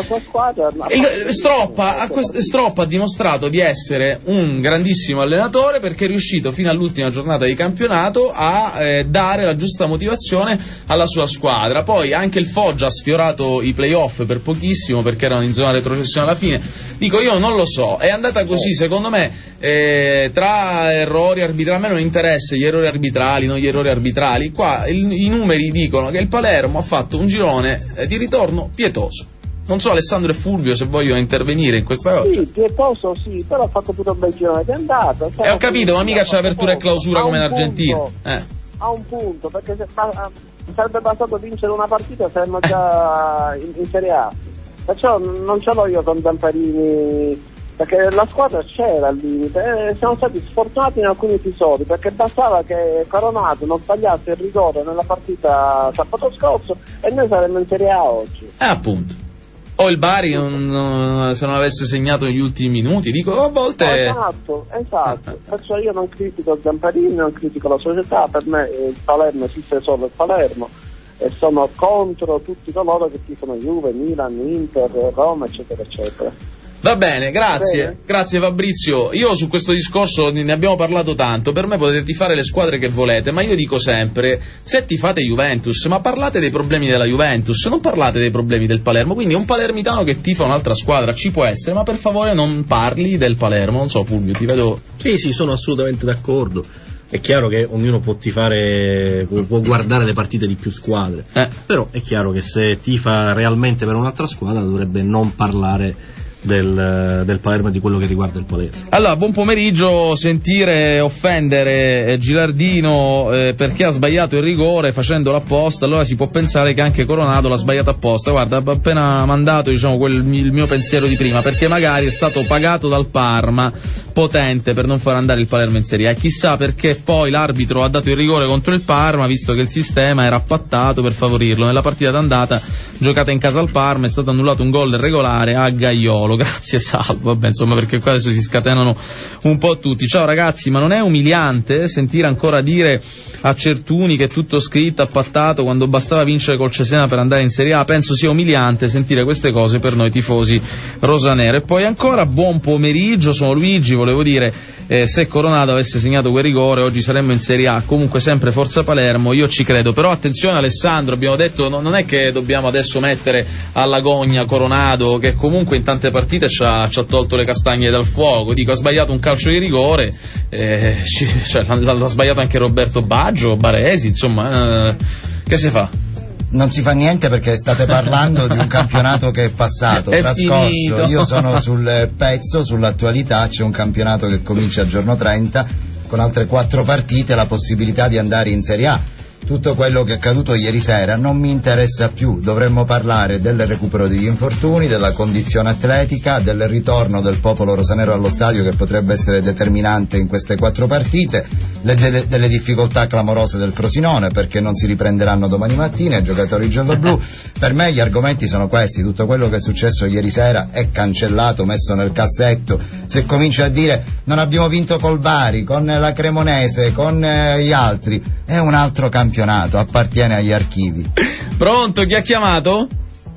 Il, Stroppa, ha, Stroppa ha dimostrato di essere un grandissimo allenatore, perché è riuscito fino all'ultima giornata di campionato a eh, dare la giusta motivazione alla sua squadra. Poi anche il Foggia ha sfiorato i playoff per pochissimo, perché erano in zona retrocessione alla fine. Dico, io non lo so, è andata così, secondo me, eh, tra errori arbitrali, a me non interessa gli errori arbitrali, non gli errori arbitrali, qua il, i numeri dicono che il Palermo ha fatto un girone eh, di ritorno pietoso. Non so, Alessandro e Fulvio, se vogliono intervenire in questa cosa. Sì, pietoso sì, però ha fatto pure un bel girone di andata. E ho capito, ma mica c'è apertura e clausura come in Argentina. Eh. A un punto, perché se, ma, sarebbe bastato vincere una partita, saremmo già in, in Serie A. Perciò non ce l'ho io con Zamparini, perché la squadra c'era al limite e siamo stati sfortunati in alcuni episodi, perché bastava che Coronato non sbagliasse il rigore nella partita sabato scorso e noi saremmo in Serie A oggi. Eh, appunto. O il Bari non, non, se non avesse segnato negli ultimi minuti, dico a volte... Esatto, esatto. Perciò io non critico Zamparini, non critico la società, per me il Palermo esiste solo il Palermo. E sono contro tutti coloro che tifano Juve, Milan, Inter, Roma, eccetera, eccetera. Va bene, grazie, bene. Grazie Fabrizio. Io su questo discorso ne abbiamo parlato tanto, per me potete tifare le squadre che volete, ma io dico sempre, se tifate Juventus, ma parlate dei problemi della Juventus, non parlate dei problemi del Palermo, quindi un palermitano che tifa un'altra squadra ci può essere, ma per favore non parli del Palermo, non so Fulvio, ti vedo... Sì, sì, sono assolutamente d'accordo. È chiaro che ognuno può tifare, può, può guardare le partite di più squadre, eh. però è chiaro che se tifa realmente per un'altra squadra dovrebbe non parlare del, del Palermo e di quello che riguarda il Palermo. Allora, buon pomeriggio. Sentire offendere eh, Gilardino eh, perché ha sbagliato il rigore facendolo apposta, allora si può pensare che anche Coronato l'ha sbagliato apposta. Guarda, ho appena mandato diciamo quel, il mio pensiero di prima, perché magari è stato pagato dal Parma potente per non far andare il Palermo in Serie A, e chissà perché poi l'arbitro ha dato il rigore contro il Parma, visto che il sistema era appattato per favorirlo. Nella partita d'andata giocata in casa al Parma è stato annullato un gol regolare a Gaiolo, grazie Salvo. Vabbè, insomma, perché qua adesso si scatenano un po' tutti. Ciao ragazzi, ma non è umiliante sentire ancora dire a Certuni che è tutto scritto, appattato, quando bastava vincere col Cesena per andare in Serie A? Penso sia umiliante sentire queste cose per noi tifosi rosanero. E poi ancora buon pomeriggio, sono Luigi, volevo dire, eh, se Coronato avesse segnato quel rigore oggi saremmo in Serie A. Comunque sempre forza Palermo, io ci credo, però attenzione Alessandro, abbiamo detto no, non è che dobbiamo adesso mettere alla gogna Coronato, che comunque in tante partite ci ha, ci ha tolto le castagne dal fuoco. Dico, ha sbagliato un calcio di rigore, eh, ci, cioè, l'ha, l'ha sbagliato anche Roberto Baggio, Baresi, insomma, eh, che si fa? Non si fa niente perché state parlando di un campionato che è passato, è trascorso. Finito. Io sono sul pezzo, sull'attualità. C'è un campionato che comincia a giorno trenta con altre quattro partite, la possibilità di andare in Serie A. Tutto quello che è accaduto ieri sera non mi interessa più, dovremmo parlare del recupero degli infortuni, della condizione atletica, del ritorno del popolo rosanero allo stadio, che potrebbe essere determinante in queste quattro partite, le, delle, delle difficoltà clamorose del Frosinone perché non si riprenderanno domani mattina i giocatori gialloblu. Per me gli argomenti sono questi: tutto quello che è successo ieri sera è cancellato, messo nel cassetto. Se cominci a dire non abbiamo vinto col Bari, con la Cremonese, con eh, gli altri, è un altro campionato, appartiene agli archivi. Pronto, chi ha chiamato?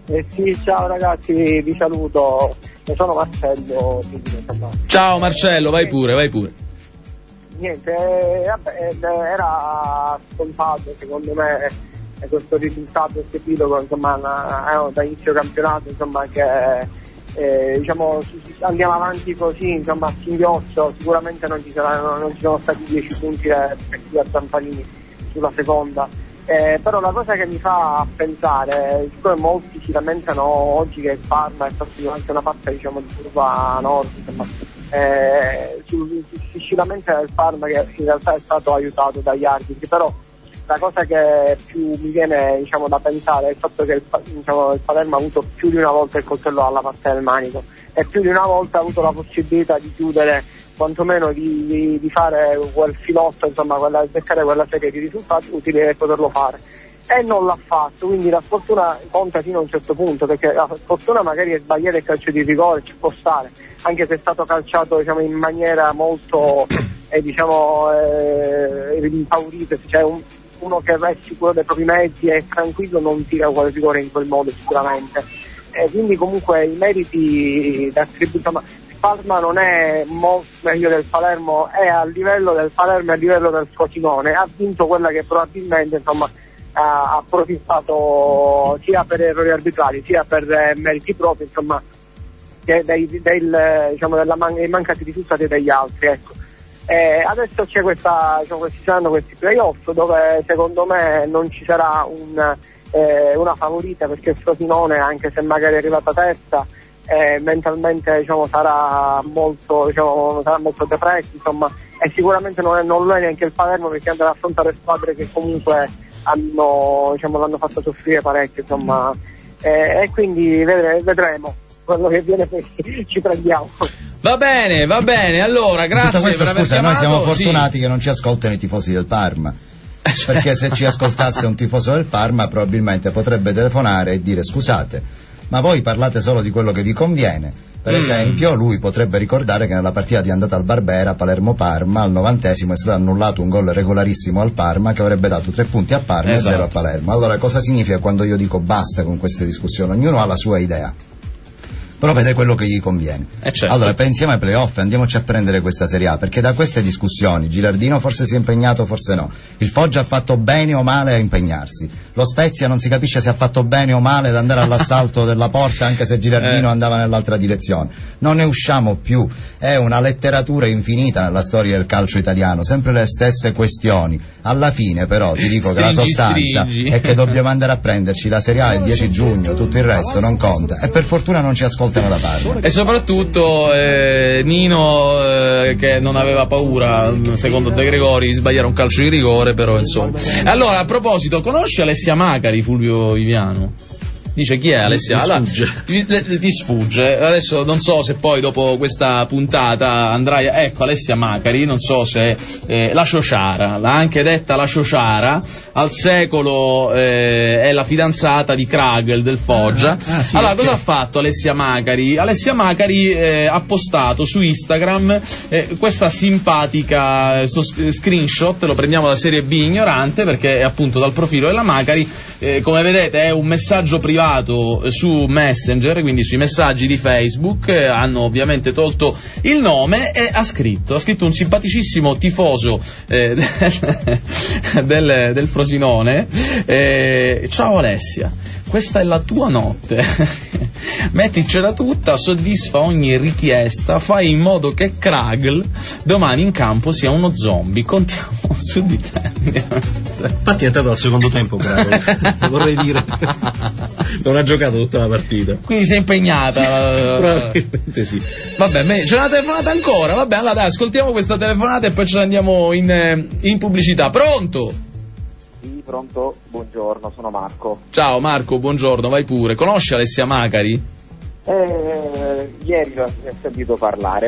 Eh sì, ciao ragazzi, vi saluto. Io sono Marcello. Ciao Marcello, vai pure, vai pure. Niente, eh, vabbè, era scontato secondo me questo risultato, questo epilogo, insomma, una, da inizio campionato, insomma, che eh, diciamo andiamo avanti così, insomma, a singhiozzo, sicuramente non ci saranno, non ci sono stati dieci punti rispettivi a Zampanini sulla seconda. Eh, però la cosa che mi fa pensare, siccome molti si lamentano oggi che il Parma è stato anche una parte, diciamo, di curva nord, insomma, eh, si, si, si lamenta del Parma che in realtà è stato aiutato dagli arbitri, però la cosa che più mi viene, diciamo, da pensare è il fatto che il, diciamo, il Palermo ha avuto più di una volta il coltello alla parte del manico e più di una volta ha avuto la possibilità di chiudere, quantomeno di, di, di fare quel filotto, insomma, quella, beccare quella serie di risultati utili e poterlo fare. E non l'ha fatto, quindi la sfortuna conta fino a un certo punto, perché la sfortuna magari è sbagliare il calcio di rigore, ci può stare, anche se è stato calciato, diciamo, in maniera molto eh, diciamo eh, impaurita, cioè un, uno che è sicuro dei propri mezzi e tranquillo non tira quel rigore in quel modo sicuramente. E quindi comunque i meriti da attribuire, Parma non è molto meglio del Palermo, è a livello del Palermo e a livello del Frosinone, ha vinto quella che probabilmente, insomma, ha approfittato sia per errori arbitrali sia per eh, meriti propri, insomma, che dei, del, diciamo, della man- dei mancati risultati degli altri, ecco. Eh, adesso c'è questa, diciamo, ci saranno questi playoff dove secondo me non ci sarà un, eh, una favorita, perché il Frosinone, anche se magari è arrivata terza, eh, mentalmente, diciamo, sarà molto, diciamo, sarà molto depresso, insomma, e sicuramente non, è, non lo è neanche il Palermo, perché andrà ad affrontare squadre che comunque hanno, diciamo, l'hanno fatto soffrire parecchio, insomma, eh, e quindi vedre, vedremo quello che viene, poi ci prendiamo. Va bene, va bene, allora grazie questo, per aver scusa, chiamato. Noi siamo fortunati sì. che non ci ascoltano i tifosi del Parma, perché se ci ascoltasse un tifoso del Parma probabilmente potrebbe telefonare e dire: scusate, ma voi parlate solo di quello che vi conviene. Per mm. esempio, lui potrebbe ricordare che nella partita di andata al Barbera, Palermo-Parma, al novantesimo è stato annullato un gol regolarissimo al Parma che avrebbe dato tre punti a Parma esatto. e zero a Palermo. Allora, cosa significa quando io dico basta con queste discussioni? Ognuno ha la sua idea, però vede quello che gli conviene. Eh certo. Allora pensiamo ai playoff, andiamoci a prendere questa Serie A, perché da queste discussioni Gilardino forse si è impegnato, forse no, il Foggia ha fatto bene o male a impegnarsi, lo Spezia non si capisce se ha fatto bene o male ad andare all'assalto della porta, anche se Gilardino eh. andava nell'altra direzione, non ne usciamo più, è una letteratura infinita nella storia del calcio italiano, sempre le stesse questioni. Alla fine però ti dico stringi, che la sostanza stringi. È che dobbiamo andare a prenderci la Serie A il dieci giugno, tutto il resto non conta, e per fortuna non ci ascoltano da Parma. E soprattutto eh, Nino eh, che non aveva paura, secondo De Gregori, di sbagliare un calcio di rigore, però insomma. Allora, a proposito, conosci Alessia Macari, Fulvio Viviano? Dice: chi è Alessia? Allora, ti, ti sfugge. Adesso non so se poi dopo questa puntata andrai a... Ecco, Alessia Macari, non so se eh, la Ciociara, l'ha anche detta la Ciociara, al secolo eh, è la fidanzata di Kragel del Foggia. Ah, ah, sì, allora, cosa ha fatto Alessia Macari? Alessia Macari eh, ha postato su Instagram eh, questa simpatica sto screenshot, lo prendiamo da Serie B ignorante, perché è appunto dal profilo della Macari, eh, come vedete è un messaggio privato su Messenger, quindi sui messaggi di Facebook, eh, hanno ovviamente tolto il nome, e ha scritto ha scritto un simpaticissimo tifoso eh, del, del, del Frosinone, eh, ciao Alessia, questa è la tua notte, metticela tutta, soddisfa ogni richiesta, fai in modo che Kragl domani in campo sia uno zombie, contiamo su di te. Infatti è entrato al secondo tempo Kragl, vorrei dire, non ha giocato tutta la partita, quindi sei impegnata. Probabilmente sì. Vabbè, me, c'è una telefonata ancora, vabbè, allora dai, ascoltiamo questa telefonata e poi ce ne andiamo in, in pubblicità. Pronto? Sì, pronto, buongiorno, sono Marco. Ciao Marco, buongiorno, vai pure. Conosci Alessia Macari? Eh, ieri l'ho sentito parlare.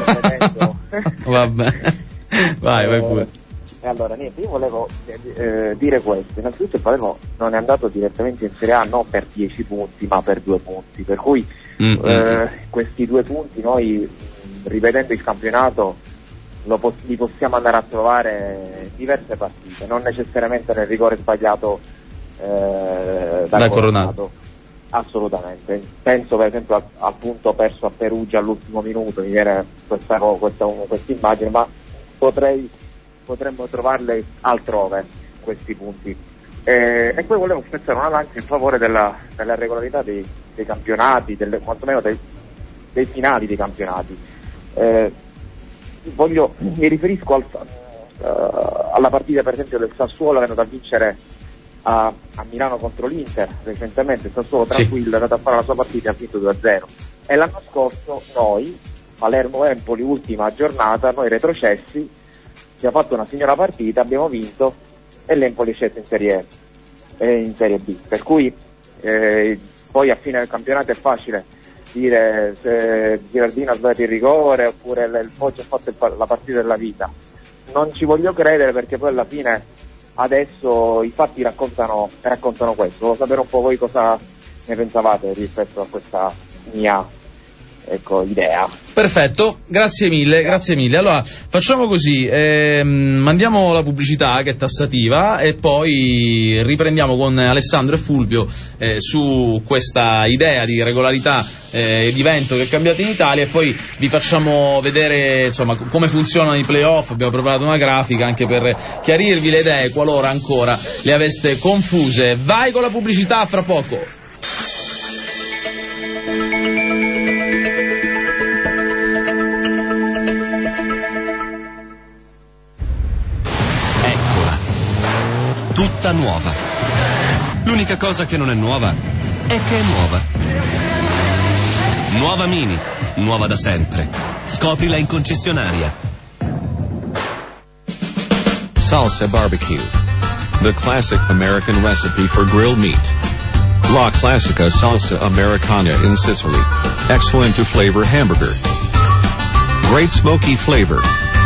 Vabbè, vai, vai pure. E allora, niente, io volevo eh, dire questo. Innanzitutto il Palermo non è andato direttamente in Serie A non per dieci punti, ma per due punti. Per cui mm-hmm. eh, questi due punti noi, rivedendo il campionato, lo po- li possiamo andare a trovare diverse partite, non necessariamente nel rigore sbagliato eh, da, da Coronato. Assolutamente. Penso per esempio al, al punto perso a Perugia all'ultimo minuto, mi viene questa, questa, questa immagine, ma potrei, potremmo trovarle altrove questi punti. Eh, e poi volevo spezzare una lancia in favore della, della regolarità dei, dei campionati, delle, quantomeno dei, dei finali dei campionati. Eh, voglio, mi riferisco al, uh, alla partita per esempio del Sassuolo che è andato a vincere A, a Milano contro l'Inter recentemente. Il Sassuolo tranquillo sì. È andato a fare la sua partita e ha vinto due a zero, e l'anno scorso noi, Palermo-Empoli, ultima giornata, noi retrocessi, abbiamo fatto una signora partita, abbiamo vinto e l'Empoli è sceso in Serie, eh, in Serie B, per cui eh, poi a fine del campionato è facile dire se Girardino ha sbagliato il rigore oppure il Foggia ha fatto il, la partita della vita. Non ci voglio credere, perché poi alla fine adesso i fatti raccontano, raccontano questo. Volevo sapere un po' voi cosa ne pensavate rispetto a questa mia, ecco, idea. Perfetto, grazie mille, grazie mille. Allora, facciamo così, ehm, mandiamo la pubblicità che è tassativa e poi riprendiamo con Alessandro e Fulvio eh, su questa idea di regolarità eh, di evento che è cambiata in Italia, e poi vi facciamo vedere insomma come funzionano i playoff. Abbiamo preparato una grafica anche per chiarirvi le idee qualora ancora le aveste confuse. Vai con la pubblicità, fra poco. Tutta nuova. L'unica cosa che non è nuova è che è nuova. Nuova Mini, nuova da sempre. Scoprila in concessionaria. Salsa barbecue. The classic American recipe for grilled meat. La Classica Salsa Americana in Sicily. Excellent to flavor hamburger. Great smoky flavor.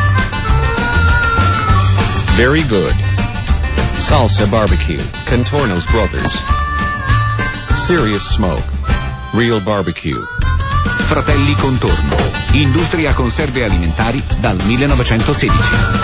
Very good. Salsa barbecue. Contorno's Brothers. Serious smoke. Real barbecue. Fratelli Contorno. Industria conserve alimentari dal millenovecentosedici.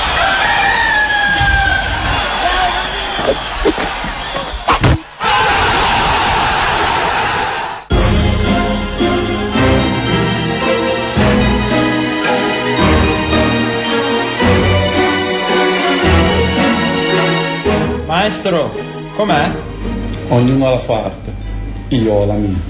Maestro, com'è? Ognuno ha la sua arte, io ho la mia.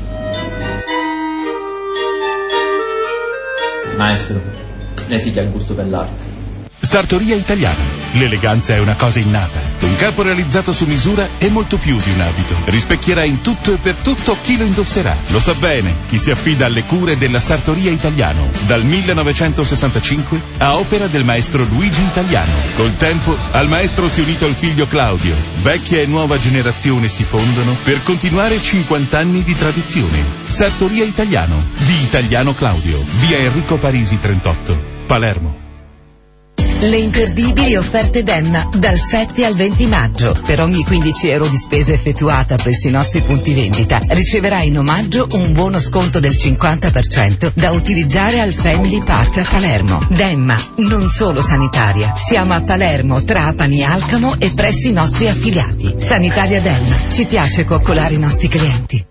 Maestro, lei si dia il gusto per l'arte. Sartoria Italiana. L'eleganza è una cosa innata. Un capo realizzato su misura è molto più di un abito. Rispecchierà in tutto e per tutto chi lo indosserà. Lo sa bene chi si affida alle cure della Sartoria Italiano. Dal millenovecentosessantacinque a opera del maestro Luigi Italiano. Col tempo al maestro si è unito il figlio Claudio. Vecchia e nuova generazione si fondono per continuare cinquanta anni di tradizione. Sartoria Italiano di Italiano Claudio. Via Enrico Parisi trentotto, Palermo. Le imperdibili offerte Demna dal sette al venti maggio. Per ogni quindici euro di spesa effettuata presso i nostri punti vendita riceverai in omaggio un buono sconto del cinquanta per cento da utilizzare al Family Park a Palermo. Demma, non solo sanitaria. Siamo a Palermo, Trapani, Alcamo e presso i nostri affiliati. Sanitaria Demma, ci piace coccolare i nostri clienti.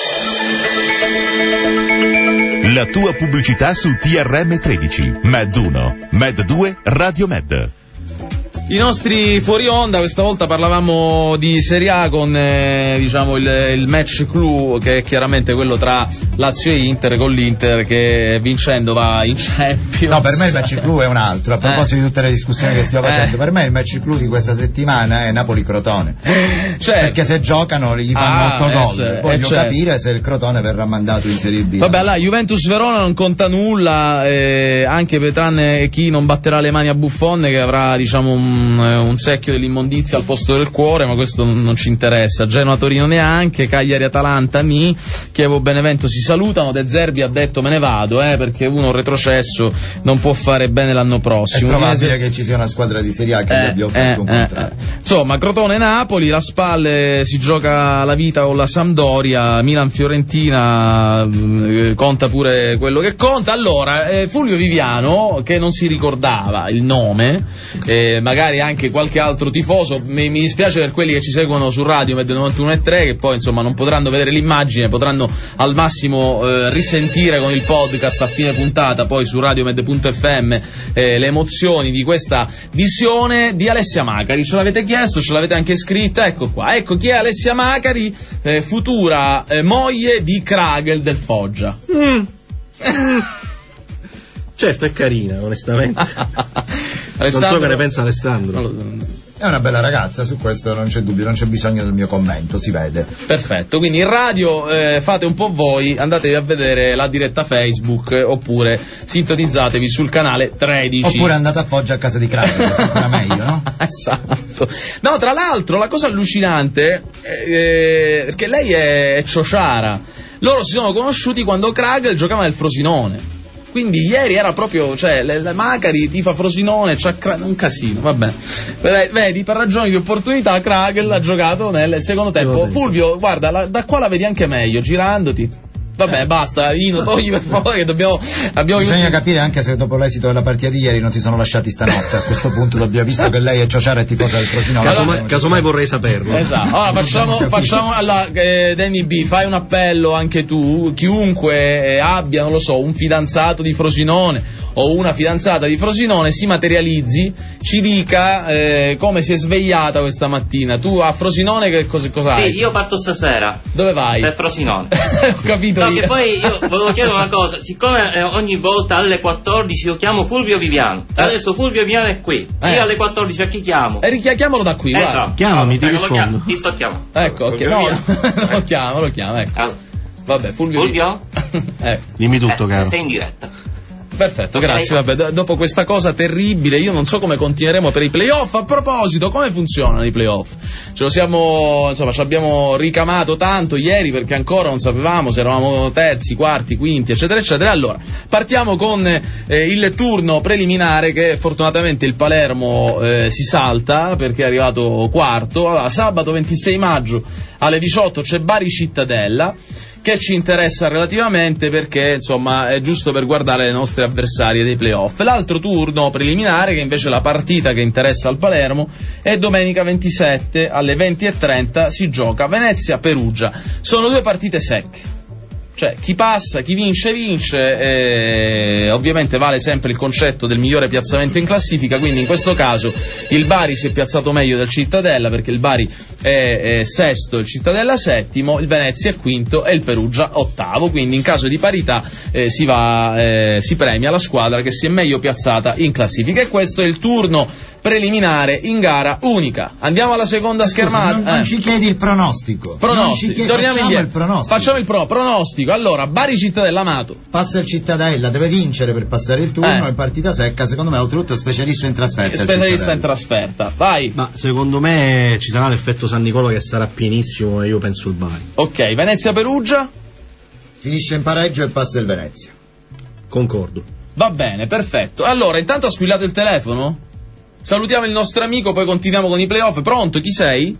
La tua pubblicità su T R M tredici, Med uno, Med due, Radio Med. I nostri fuori onda, questa volta parlavamo di Serie A con eh, diciamo il, il match clou, che è chiaramente quello tra Lazio e Inter, con l'Inter che vincendo va in Champions. No, per me il match clou è un altro, a proposito eh. di tutte le discussioni che stiamo facendo, eh. per me il match clou di questa settimana è Napoli-Crotone, cioè, perché se giocano gli fanno ah, otto eh, gol, cioè, voglio eh, capire se il Crotone verrà mandato in Serie B. Vabbè, là, Juventus-Verona non conta nulla, eh, anche per tranne chi non batterà le mani a Buffon, che avrà diciamo un un secchio dell'immondizia al posto del cuore, ma questo non ci interessa. Genoa-Torino neanche, Cagliari-Atalanta ni, Chievo-Benevento si salutano. De Zerbi ha detto me ne vado, eh, perché uno retrocesso non può fare bene l'anno prossimo. È probabile Udinese... che ci sia una squadra di Serie A che eh, gli abbia offerto eh, un contratto. Eh, eh. Insomma, Crotone-Napoli, la Spalle si gioca la vita con la Sampdoria, Milan-Fiorentina eh, conta pure quello che conta. Allora, eh, Fulvio Viviano, che non si ricordava il nome, eh, magari magari anche qualche altro tifoso. Mi, mi dispiace per quelli che ci seguono su Radio Med novantuno e tre, che poi insomma non potranno vedere l'immagine, potranno al massimo eh, risentire con il podcast a fine puntata poi su radiomed punto effe emme eh, le emozioni di questa visione di Alessia Macari. Ce l'avete chiesto, ce l'avete anche scritta, ecco qua. Ecco chi è Alessia Macari, eh, futura eh, moglie di Kragel del Foggia. Mm. Certo, è carina, onestamente. Non so che ne pensa Alessandro. È una bella ragazza, su questo non c'è dubbio, non c'è bisogno del mio commento, si vede. Perfetto, quindi in radio eh, fate un po' voi, andatevi a vedere la diretta Facebook eh, oppure sintonizzatevi sul canale tredici. Oppure andate a Foggia a casa di Kragel, è ancora meglio, no? Esatto. No, tra l'altro la cosa allucinante è perché lei è ciociara. Loro si sono conosciuti quando Kragel giocava nel Frosinone. Quindi ieri era proprio, cioè, le, le Macari tifa Frosinone, c'ha cra- un casino, vabbè. Vedi, per ragioni di opportunità Kragel ha giocato nel secondo tempo. Fulvio, guarda, la, da qua la vedi anche meglio, girandoti. Vabbè, eh. basta, Ino, togli per favore che dobbiamo... Abbiamo Bisogna capire anche se dopo l'esito della partita di ieri non si sono lasciati stanotte. A questo punto dobbiamo, visto che lei è ciociara e tifosa del Frosinone. Casomai, casomai vorrei saperlo. Esatto. Allora facciamo, facciamo allora, eh, Danny B, fai un appello anche tu, chiunque eh, abbia, non lo so, un fidanzato di Frosinone o una fidanzata di Frosinone si materializzi, ci dica eh, come si è svegliata questa mattina. Tu a Frosinone che cosa, cosa hai? Sì, io parto stasera. Dove vai? Per Frosinone. Ho capito. No, che poi io volevo chiedere una cosa, siccome eh, ogni volta alle quattordici io chiamo Fulvio Viviano, eh. adesso Fulvio Viviano è qui, eh. io alle quattordici a chi chiamo? E richiamiamolo da qui, esatto. guarda. Chiamami, ti rispondo. Chiamo, ti sto chiamando. Ecco, ok, no, lo chiamo, lo chiamo, ecco. Allora. Vabbè, Fulvio. Fulvio? eh. Dimmi tutto, eh, caro. Sei in diretta. Perfetto, grazie. Vabbè, d- dopo questa cosa terribile, io non so come continueremo per i playoff. A proposito, come funzionano i playoff? Ce lo siamo, insomma, ci abbiamo ricamato tanto ieri perché ancora non sapevamo se eravamo terzi, quarti, quinti, eccetera, eccetera. Allora, partiamo con eh, il turno preliminare che fortunatamente il Palermo eh, si salta perché è arrivato quarto. Allora, sabato ventisei maggio alle diciotto c'è Bari Cittadella, che ci interessa relativamente perché insomma è giusto per guardare le nostre avversarie dei playoff. L'altro turno preliminare, che invece è la partita che interessa al Palermo, è domenica ventisette alle venti e trenta si gioca Venezia-Perugia. Sono due partite secche. Cioè, chi passa, chi vince, vince, eh, ovviamente vale sempre il concetto del migliore piazzamento in classifica, quindi in questo caso il Bari si è piazzato meglio del Cittadella, perché il Bari è, è sesto, il Cittadella settimo, il Venezia è quinto e il Perugia ottavo, quindi in caso di parità eh, si, va, eh, si premia la squadra che si è meglio piazzata in classifica, e questo è il turno preliminare in gara unica. Andiamo alla seconda Scusa, schermata. Non, non eh. ci chiedi il pronostico. Pronostico. Chiedi, Torniamo facciamo indietro. il pronostico. Facciamo il pro- pronostico. Allora, Bari Cittadella Amato. Passa il Cittadella, deve vincere per passare il turno, Eh. è partita secca, secondo me oltretutto è specialista in trasferta. il Specialista in Cittadella. trasferta. Vai. Ma secondo me ci sarà l'effetto San Nicola che sarà pienissimo e io penso il Bari. Ok, Venezia-Perugia. Finisce in pareggio e passa il Venezia. Concordo. Va bene, perfetto. Allora, intanto ha squillato il telefono? Salutiamo il nostro amico, poi continuiamo con i playoff. Pronto? Chi sei?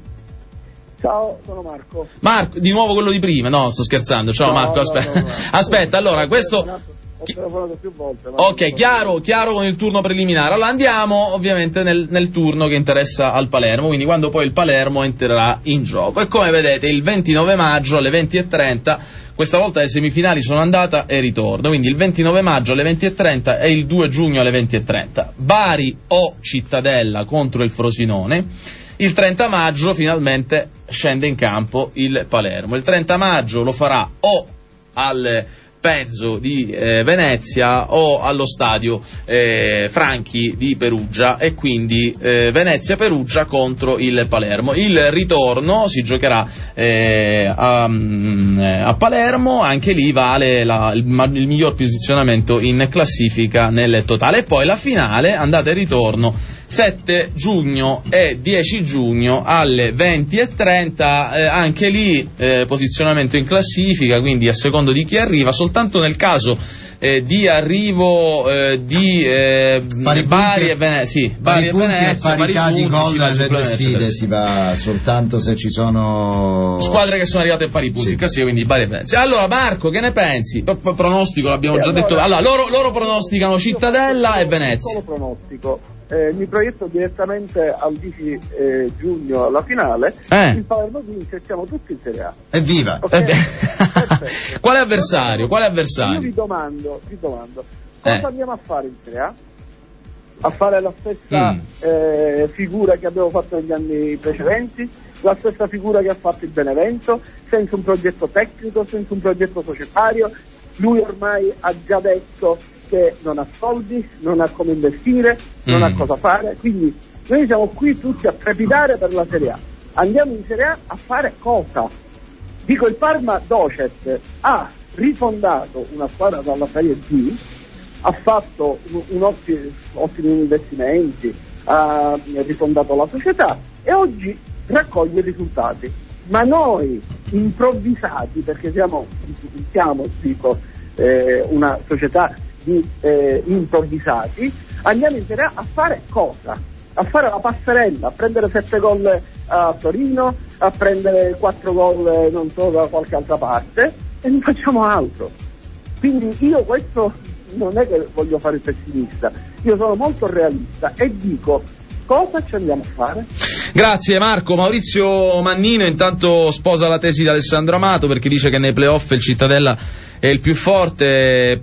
Ciao, sono Marco. Marco, di nuovo quello di prima? No, sto scherzando. Ciao No, Marco, no, aspetta. no, no. Aspetta, allora, questo... Ho telefonato più volte. ma Ok, non so. chiaro, chiaro con il turno preliminare. Allora andiamo ovviamente nel, nel turno che interessa al Palermo, quindi quando poi il Palermo entrerà in gioco. E come vedete il ventinove maggio alle venti e trenta, questa volta le semifinali sono andata e ritorno, quindi il ventinove maggio alle venti e trenta e il due giugno alle venti e trenta. Bari o Cittadella contro il Frosinone. Il trenta maggio finalmente scende in campo il Palermo. Il trenta maggio lo farà o al Pezzo di eh, Venezia o allo stadio eh, Franchi di Perugia, e quindi eh, Venezia-Perugia contro il Palermo. Il ritorno si giocherà eh, a, a Palermo, anche lì vale la, il, il miglior posizionamento in classifica nel totale, e poi la finale andata e ritorno sette giugno e dieci giugno alle venti e trenta, eh, anche lì eh, posizionamento in classifica, quindi a secondo di chi arriva, soltanto nel caso eh, di arrivo eh, di eh, Pari Bari punti- e Venezia, sì, Pari Bari e punti Venezia, e parità pari di punti, gol si va nelle sul due Venezia, sfide si va soltanto se ci sono squadre che sono arrivate a pari punti, Sì. in classifica, quindi Bari e Venezia. Allora Marco, che ne pensi? P- p- pronostico l'abbiamo Eh, già allora- detto. Allora loro, loro pronosticano Cittadella e Venezia. Solo pronostico. eh, mi proietto direttamente al dieci eh, giugno alla finale, Eh. il Palermo vince e siamo tutti in Serie A. Evviva! Ok? Quale avversario? Quale Io avversario? vi domando, vi domando, cosa Eh. andiamo a fare in Serie A? A fare la stessa Mm. eh, figura che abbiamo fatto negli anni precedenti, la stessa figura che ha fatto il Benevento, senza un progetto tecnico, senza un progetto societario. Lui ormai ha già detto che non ha soldi, non ha come investire, non Mm. ha cosa fare, quindi noi siamo qui tutti a trepidare per la Serie A. Andiamo in Serie A a fare cosa? Dico, il Parma Docet ha rifondato una squadra dalla Serie B, ha fatto un, un ottimi, ottimi investimenti, ha rifondato la società e oggi raccoglie risultati. Ma noi, improvvisati, perché siamo, siamo dico, eh, una società di eh, improvvisati, andiamo in Serie A a fare cosa? A fare la passerella, a prendere sette gol a Torino, a prendere quattro gol non so da qualche altra parte e non facciamo altro. Quindi io questo non è che voglio fare il pessimista, io sono molto realista e dico cosa ci andiamo a fare? Grazie Marco. Maurizio Mannino intanto sposa la tesi di Alessandro Amato perché dice che nei playoff il Cittadella è il più forte,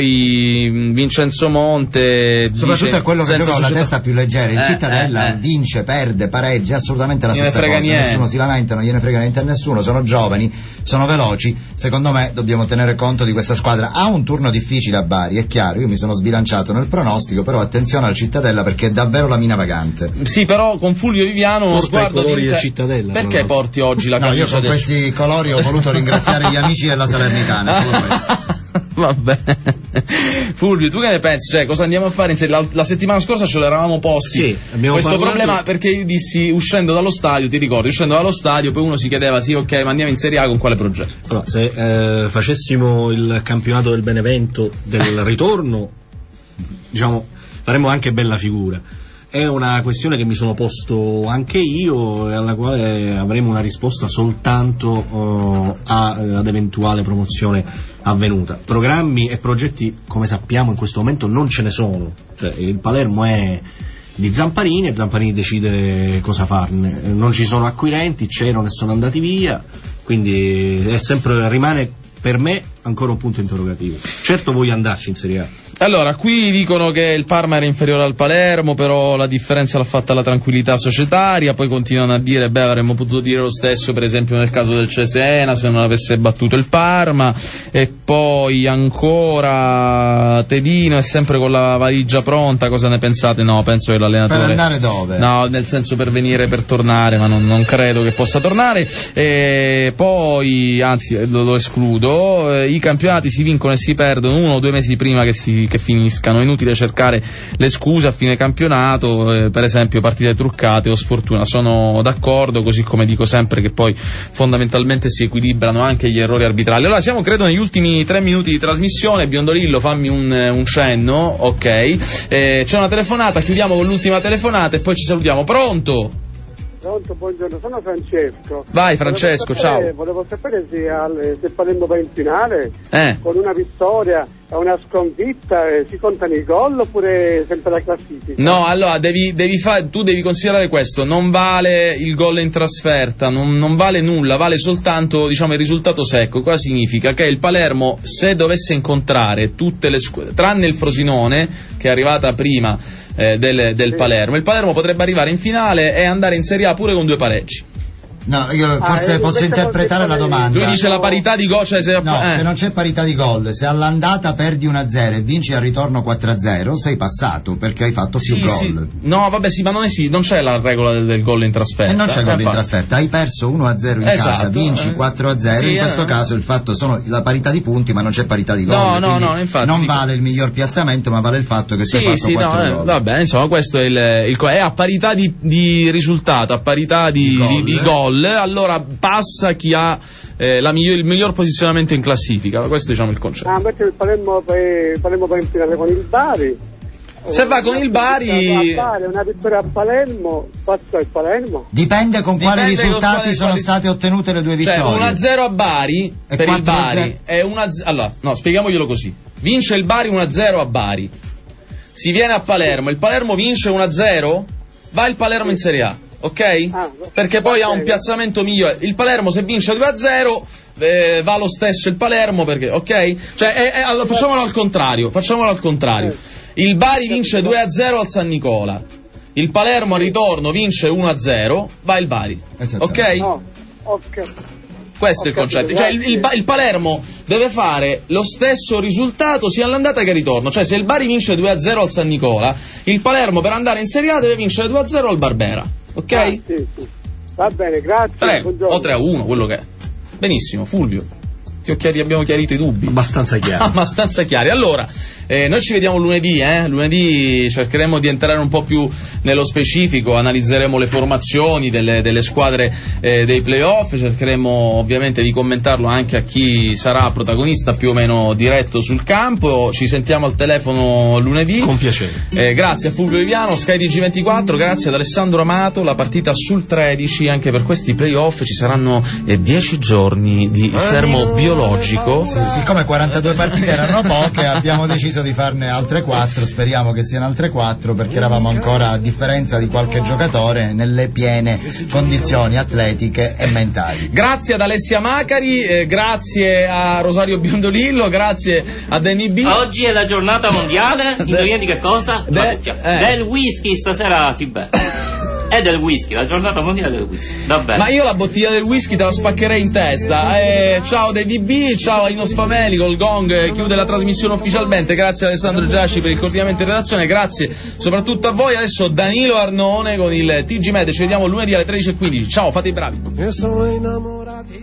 poi Vincenzo Monte Soprattutto dice, è quello che gioca con la società... testa più leggera. Il Eh, Cittadella eh, eh. vince, perde, pareggia, assolutamente la Non stessa gliene cosa. frega niente. Nessuno si lamenta, non gliene frega niente a nessuno. Sono giovani, sono veloci. Secondo me dobbiamo tenere conto di questa squadra. Ha un turno difficile a Bari, è chiaro. Io mi sono sbilanciato nel pronostico, però attenzione al Cittadella perché è davvero la mina vagante. Sì, però con Fulvio Viviano uno Porta i sguardo colori di del inte- Cittadella, Perché tra l'altro. porti oggi la No, io camicia con del questi colori ho voluto ringraziare gli amici della Salernitana, solo questo. Vabbè. Fulvio, tu che ne pensi? Cioè, cosa andiamo a fare in serie? La, la settimana scorsa ce l'eravamo posti. Sì, abbiamo questo parlato- problema perché io dissi uscendo dallo stadio, ti ricordi, uscendo dallo stadio, poi uno si chiedeva sì, ok, ma andiamo in Serie A con quale progetto? Allora, se eh, facessimo il campionato del Benevento del ritorno, diciamo, faremmo anche bella figura. È una questione che mi sono posto anche io e alla quale avremo una risposta soltanto eh, a, ad eventuale promozione avvenuta. Programmi e progetti, come sappiamo, in questo momento non ce ne sono. Cioè, il Palermo è di Zamparini e Zamparini decide cosa farne. Non ci sono acquirenti, c'erano e sono andati via, quindi è sempre, rimane per me ancora un punto interrogativo. Certo voglio andarci in Serie A. Allora, qui dicono che il Parma era inferiore al Palermo, però la differenza l'ha fatta la tranquillità societaria, poi continuano a dire, beh, avremmo potuto dire lo stesso per esempio nel caso del Cesena se non avesse battuto il Parma, e poi ancora Tedino è sempre con la valigia pronta, cosa ne pensate? No, penso che l'allenatore... Per andare dove? No, nel senso per venire, per tornare, ma non, non credo che possa tornare. E poi, anzi, lo, lo escludo, eh, i campionati si vincono e si perdono uno o due mesi prima che si che finiscano, è inutile cercare le scuse a fine campionato, eh, per esempio partite truccate o sfortuna. Sono d'accordo, così come dico sempre che poi fondamentalmente si equilibrano anche gli errori arbitrali. Allora siamo credo negli ultimi tre minuti di trasmissione. Biondolillo, fammi un, un cenno, ok, eh, c'è una telefonata, chiudiamo con l'ultima telefonata e poi ci salutiamo. Pronto? Pronto, buongiorno, sono Francesco. Vai Francesco, volevo sapere, ciao. Volevo sapere se, al, se Palermo va in finale Eh. con una vittoria e una sconfitta, eh, si contano i gol oppure sempre la classifica? No, allora devi, devi fa- tu devi considerare questo, non vale il gol in trasferta, non, non vale nulla, vale soltanto, diciamo, il risultato secco. Cosa significa? Che il Palermo, se dovesse incontrare tutte le squadre, tranne il Frosinone che è arrivata prima eh, del, del Palermo, il Palermo potrebbe arrivare in finale e andare in Serie A pure con due pareggi. No, io forse eh, posso invece interpretare la vorrei- domanda. Lui dice la parità di gol, cioè se, No, eh. se non c'è parità di gol, se all'andata perdi uno a zero e vinci al ritorno quattro a zero, sei passato perché hai fatto più Sì, gol. sì. No, vabbè, sì, ma non, è, sì, non c'è la regola del, del gol in trasferta. E non c'è Eh, gol in infatti. trasferta, hai perso uno a zero in Esatto, casa, vinci eh. quattro a zero, Sì, in questo eh. caso il fatto sono la parità di punti, ma non c'è parità di gol. No, no, quindi no, infatti, non dico- vale il miglior piazzamento, ma vale il fatto che tu hai Sì, fatto sì, quattro no, eh, gol. va bene, insomma, questo è il, il è a parità di, di risultato, a parità di, Di gol, di, di eh. gol, allora passa chi ha eh, la miglior, il miglior posizionamento in classifica. Questo diciamo il concetto. Ah, invece il Palermo, il Palermo va in finale con il Bari. Se va con il Bari, A Bari, una vittoria a Palermo, passa il Palermo. Dipende con quali Dipende con risultati quali- sono quali- state ottenute le due cioè vittorie. uno a zero a Bari E per il quattro a Bari zero. è uno a zero. Allora, no, spieghiamoglielo così. Vince il Bari uno a zero a Bari. si viene a Palermo, il Palermo vince uno a zero, va il Palermo in Serie A, ok? Perché poi ha un piazzamento migliore. Il Palermo se vince due a zero eh, va lo stesso il Palermo, perché, ok? Cioè, è, è, allora, facciamolo al contrario, facciamolo al contrario. Il Bari vince due a zero al San Nicola, il Palermo al ritorno vince uno a zero, va il Bari, ok? No, ok. Questo è il concetto, cioè il, il, il Palermo deve fare lo stesso risultato sia all'andata che al ritorno, cioè se il Bari vince due a zero al San Nicola, il Palermo per andare in Serie A deve vincere due a zero al Barbera, ok? Ah, sì, sì. Va bene, grazie. tre o tre a uno, quello che è. Benissimo, Fulvio. Ti ho chiari, abbiamo chiarito i dubbi. Abbastanza chiari. Abbastanza chiari. Allora, eh, noi ci vediamo lunedì, eh? Lunedì cercheremo di entrare un po' più nello specifico, analizzeremo le formazioni delle, delle squadre eh, dei playoff, cercheremo ovviamente di commentarlo anche a chi sarà protagonista più o meno diretto sul campo. Ci sentiamo al telefono lunedì. Con piacere. Eh, grazie a Fulvio Viviano, Sky T G ventiquattro, grazie ad Alessandro Amato, la partita sul tredici, anche per questi playoff ci saranno eh, dieci giorni di fermo biologico. Sì, siccome quarantadue partite erano poche, abbiamo deciso di farne altre quattro, speriamo che siano altre quattro, perché eravamo ancora, a differenza di qualche giocatore, nelle piene condizioni atletiche e mentali. Grazie ad Alessia Macari, eh, grazie a Rosario Biondolillo, grazie a Danny B. Oggi è la giornata mondiale, indovinate che cosa? De- eh. Del whisky, stasera si beve. È del whisky, la giornata mondiale del whisky. Vabbè. Ma io la bottiglia del whisky te la spaccherei in testa. Eh, ciao Davy B, ciao a Inos Fameli col gong, eh, chiude la trasmissione ufficialmente. Grazie a Alessandro Giasci per il coordinamento in redazione, grazie soprattutto a voi. Adesso Danilo Arnone con il T G Med, ci vediamo lunedì alle tredici e quindici. Ciao, fate i bravi.